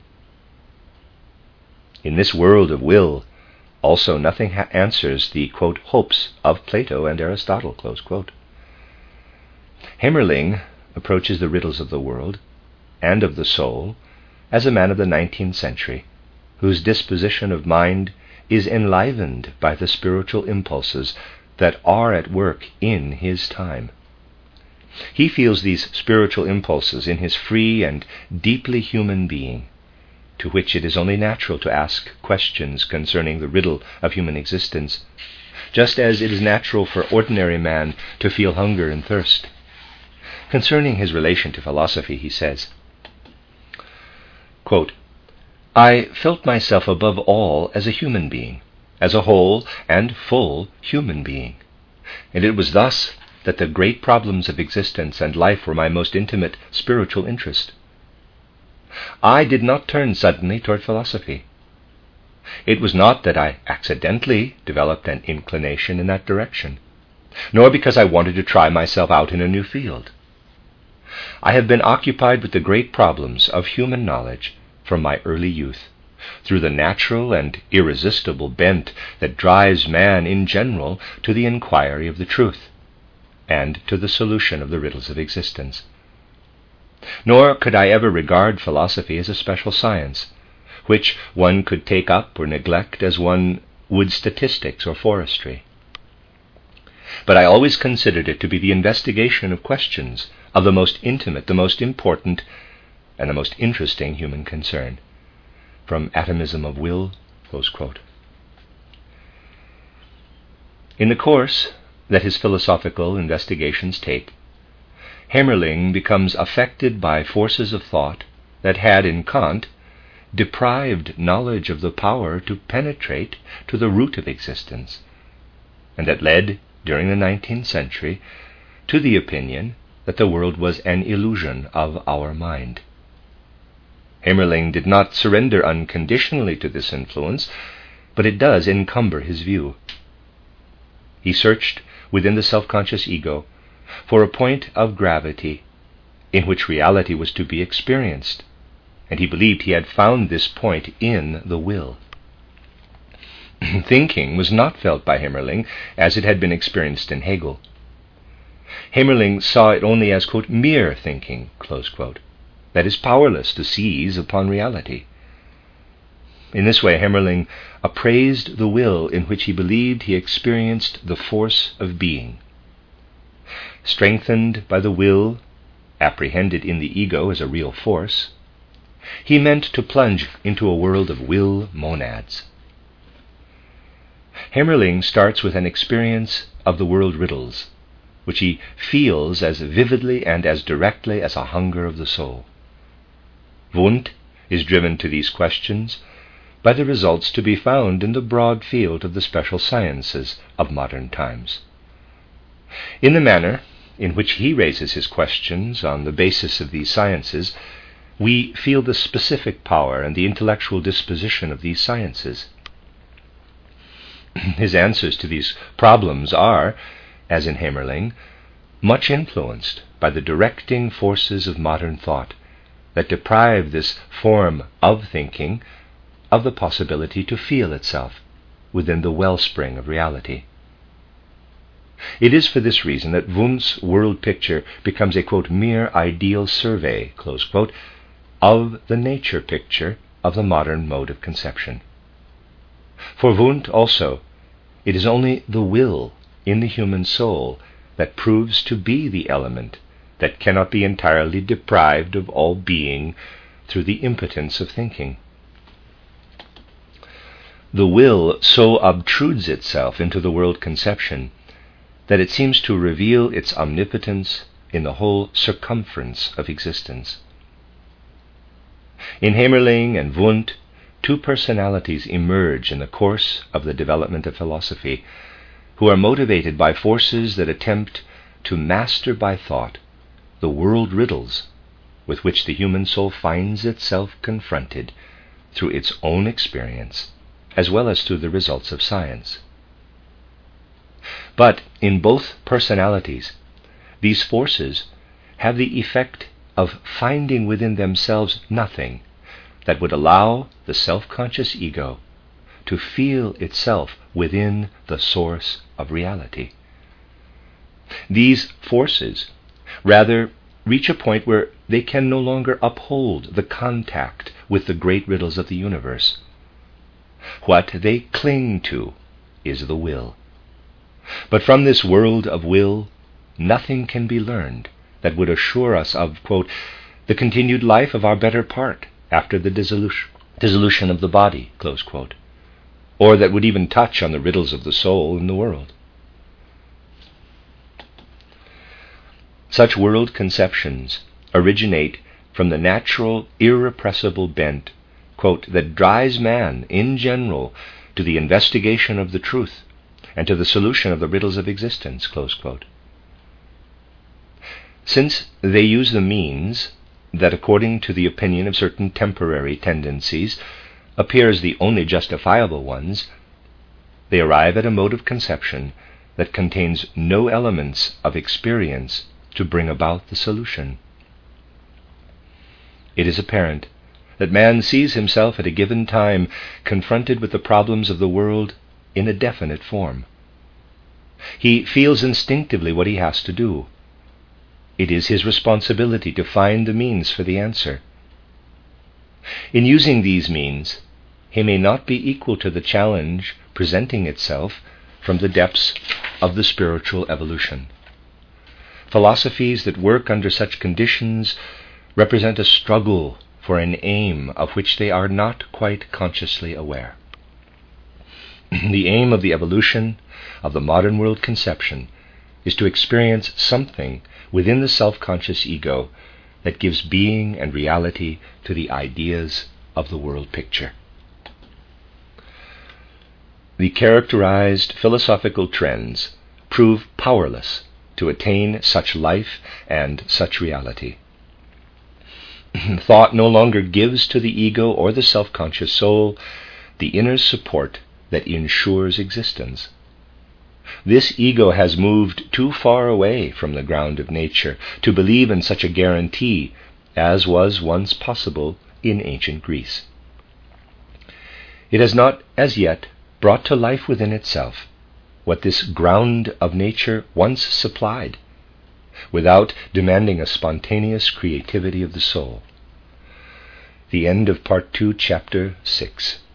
S1: In this world of will, also nothing answers the, quote, hopes of Plato and Aristotle, close quote. Hemmerling approaches the riddles of the world and of the soul as a man of the 19th century, whose disposition of mind is enlivened by the spiritual impulses that are at work in his time. He feels these spiritual impulses in his free and deeply human being, to which it is only natural to ask questions concerning the riddle of human existence, just as it is natural for ordinary man to feel hunger and thirst. Concerning his relation to philosophy, he says, quote, I felt myself above all as a human being, as a whole and full human being, and it was thus that the great problems of existence and life were my most intimate spiritual interest. I did not turn suddenly toward philosophy. It was not that I accidentally developed an inclination in that direction, nor because I wanted to try myself out in a new field. I have been occupied with the great problems of human knowledge from my early youth, through the natural and irresistible bent that drives man in general to the inquiry of the truth, and to the solution of the riddles of existence. Nor could I ever regard philosophy as a special science, which one could take up or neglect as one would statistics or forestry. But I always considered it to be the investigation of questions of the most intimate, the most important, and the most interesting human concern. From Atomism of Will, close quote. In the course that his philosophical investigations take, Hemmerling becomes affected by forces of thought that had, in Kant, deprived knowledge of the power to penetrate to the root of existence, and that led, during the 19th century, to the opinion that the world was an illusion of our mind. Hemmerling did not surrender unconditionally to this influence, but it does encumber his view. He searched within the self-conscious ego for a point of gravity in which reality was to be experienced, and he believed he had found this point in the will. Thinking was not felt by Himmerling as it had been experienced in Hegel. Himmerling saw it only as, quote, mere thinking, close quote, that is powerless to seize upon reality. In this way, Himmerling appraised the will in which he believed he experienced the force of being. Strengthened by the will, apprehended in the ego as a real force, he meant to plunge into a world of will monads. Himmerling starts with an experience of the world riddles, which he feels as vividly and as directly as a hunger of the soul. Wundt is driven to these questions by the results to be found in the broad field of the special sciences of modern times. In the manner in which he raises his questions on the basis of these sciences, we feel the specific power and the intellectual disposition of these sciences. His answers to these problems are, as in Himmerling, much influenced by the directing forces of modern thought that deprive this form of thinking of the possibility to feel itself within the wellspring of reality. It is for this reason that Wundt's world picture becomes a, quote, mere ideal survey, close quote, of the nature picture of the modern mode of conception. For Wundt also, it is only the will in the human soul that proves to be the element that cannot be entirely deprived of all being through the impotence of thinking. The will so obtrudes itself into the world conception that it seems to reveal its omnipotence in the whole circumference of existence. In Himmerling and Wundt, two personalities emerge in the course of the development of philosophy, who are motivated by forces that attempt to master by thought the world riddles with which the human soul finds itself confronted through its own experience, as well as through the results of science. But in both personalities, these forces have the effect of finding within themselves nothing that would allow the self-conscious ego to feel itself within the source of reality. These forces rather reach a point where they can no longer uphold the contact with the great riddles of the universe. What they cling to is the will. But from this world of will, nothing can be learned that would assure us of, quote, the continued life of our better part after the dissolution of the body, close quote, or that would even touch on the riddles of the soul in the world. Such world conceptions originate from the natural, irrepressible bent, quote, that drives man in general to the investigation of the truth and to the solution of the riddles of existence, close quote. Since they use the means that, according to the opinion of certain temporary tendencies, appear as the only justifiable ones, they arrive at a mode of conception that contains no elements of experience to bring about the solution. It is apparent that man sees himself at a given time confronted with the problems of the world in a definite form. He feels instinctively what he has to do. It is his responsibility to find the means for the answer. In using these means, he may not be equal to the challenge presenting itself from the depths of the spiritual evolution. Philosophies that work under such conditions represent a struggle for an aim of which they are not quite consciously aware. The aim of the evolution of the modern world conception is to experience something within the self-conscious ego that gives being and reality to the ideas of the world picture. The characterized philosophical trends prove powerless to attain such life and such reality. Thought no longer gives to the ego or the self-conscious soul the inner support that ensures existence. This ego has moved too far away from the ground of nature to believe in such a guarantee as was once possible in ancient Greece. It has not as yet brought to life within itself what this ground of nature once supplied, without demanding a spontaneous creativity of the soul. The end of Part 2, Chapter 6.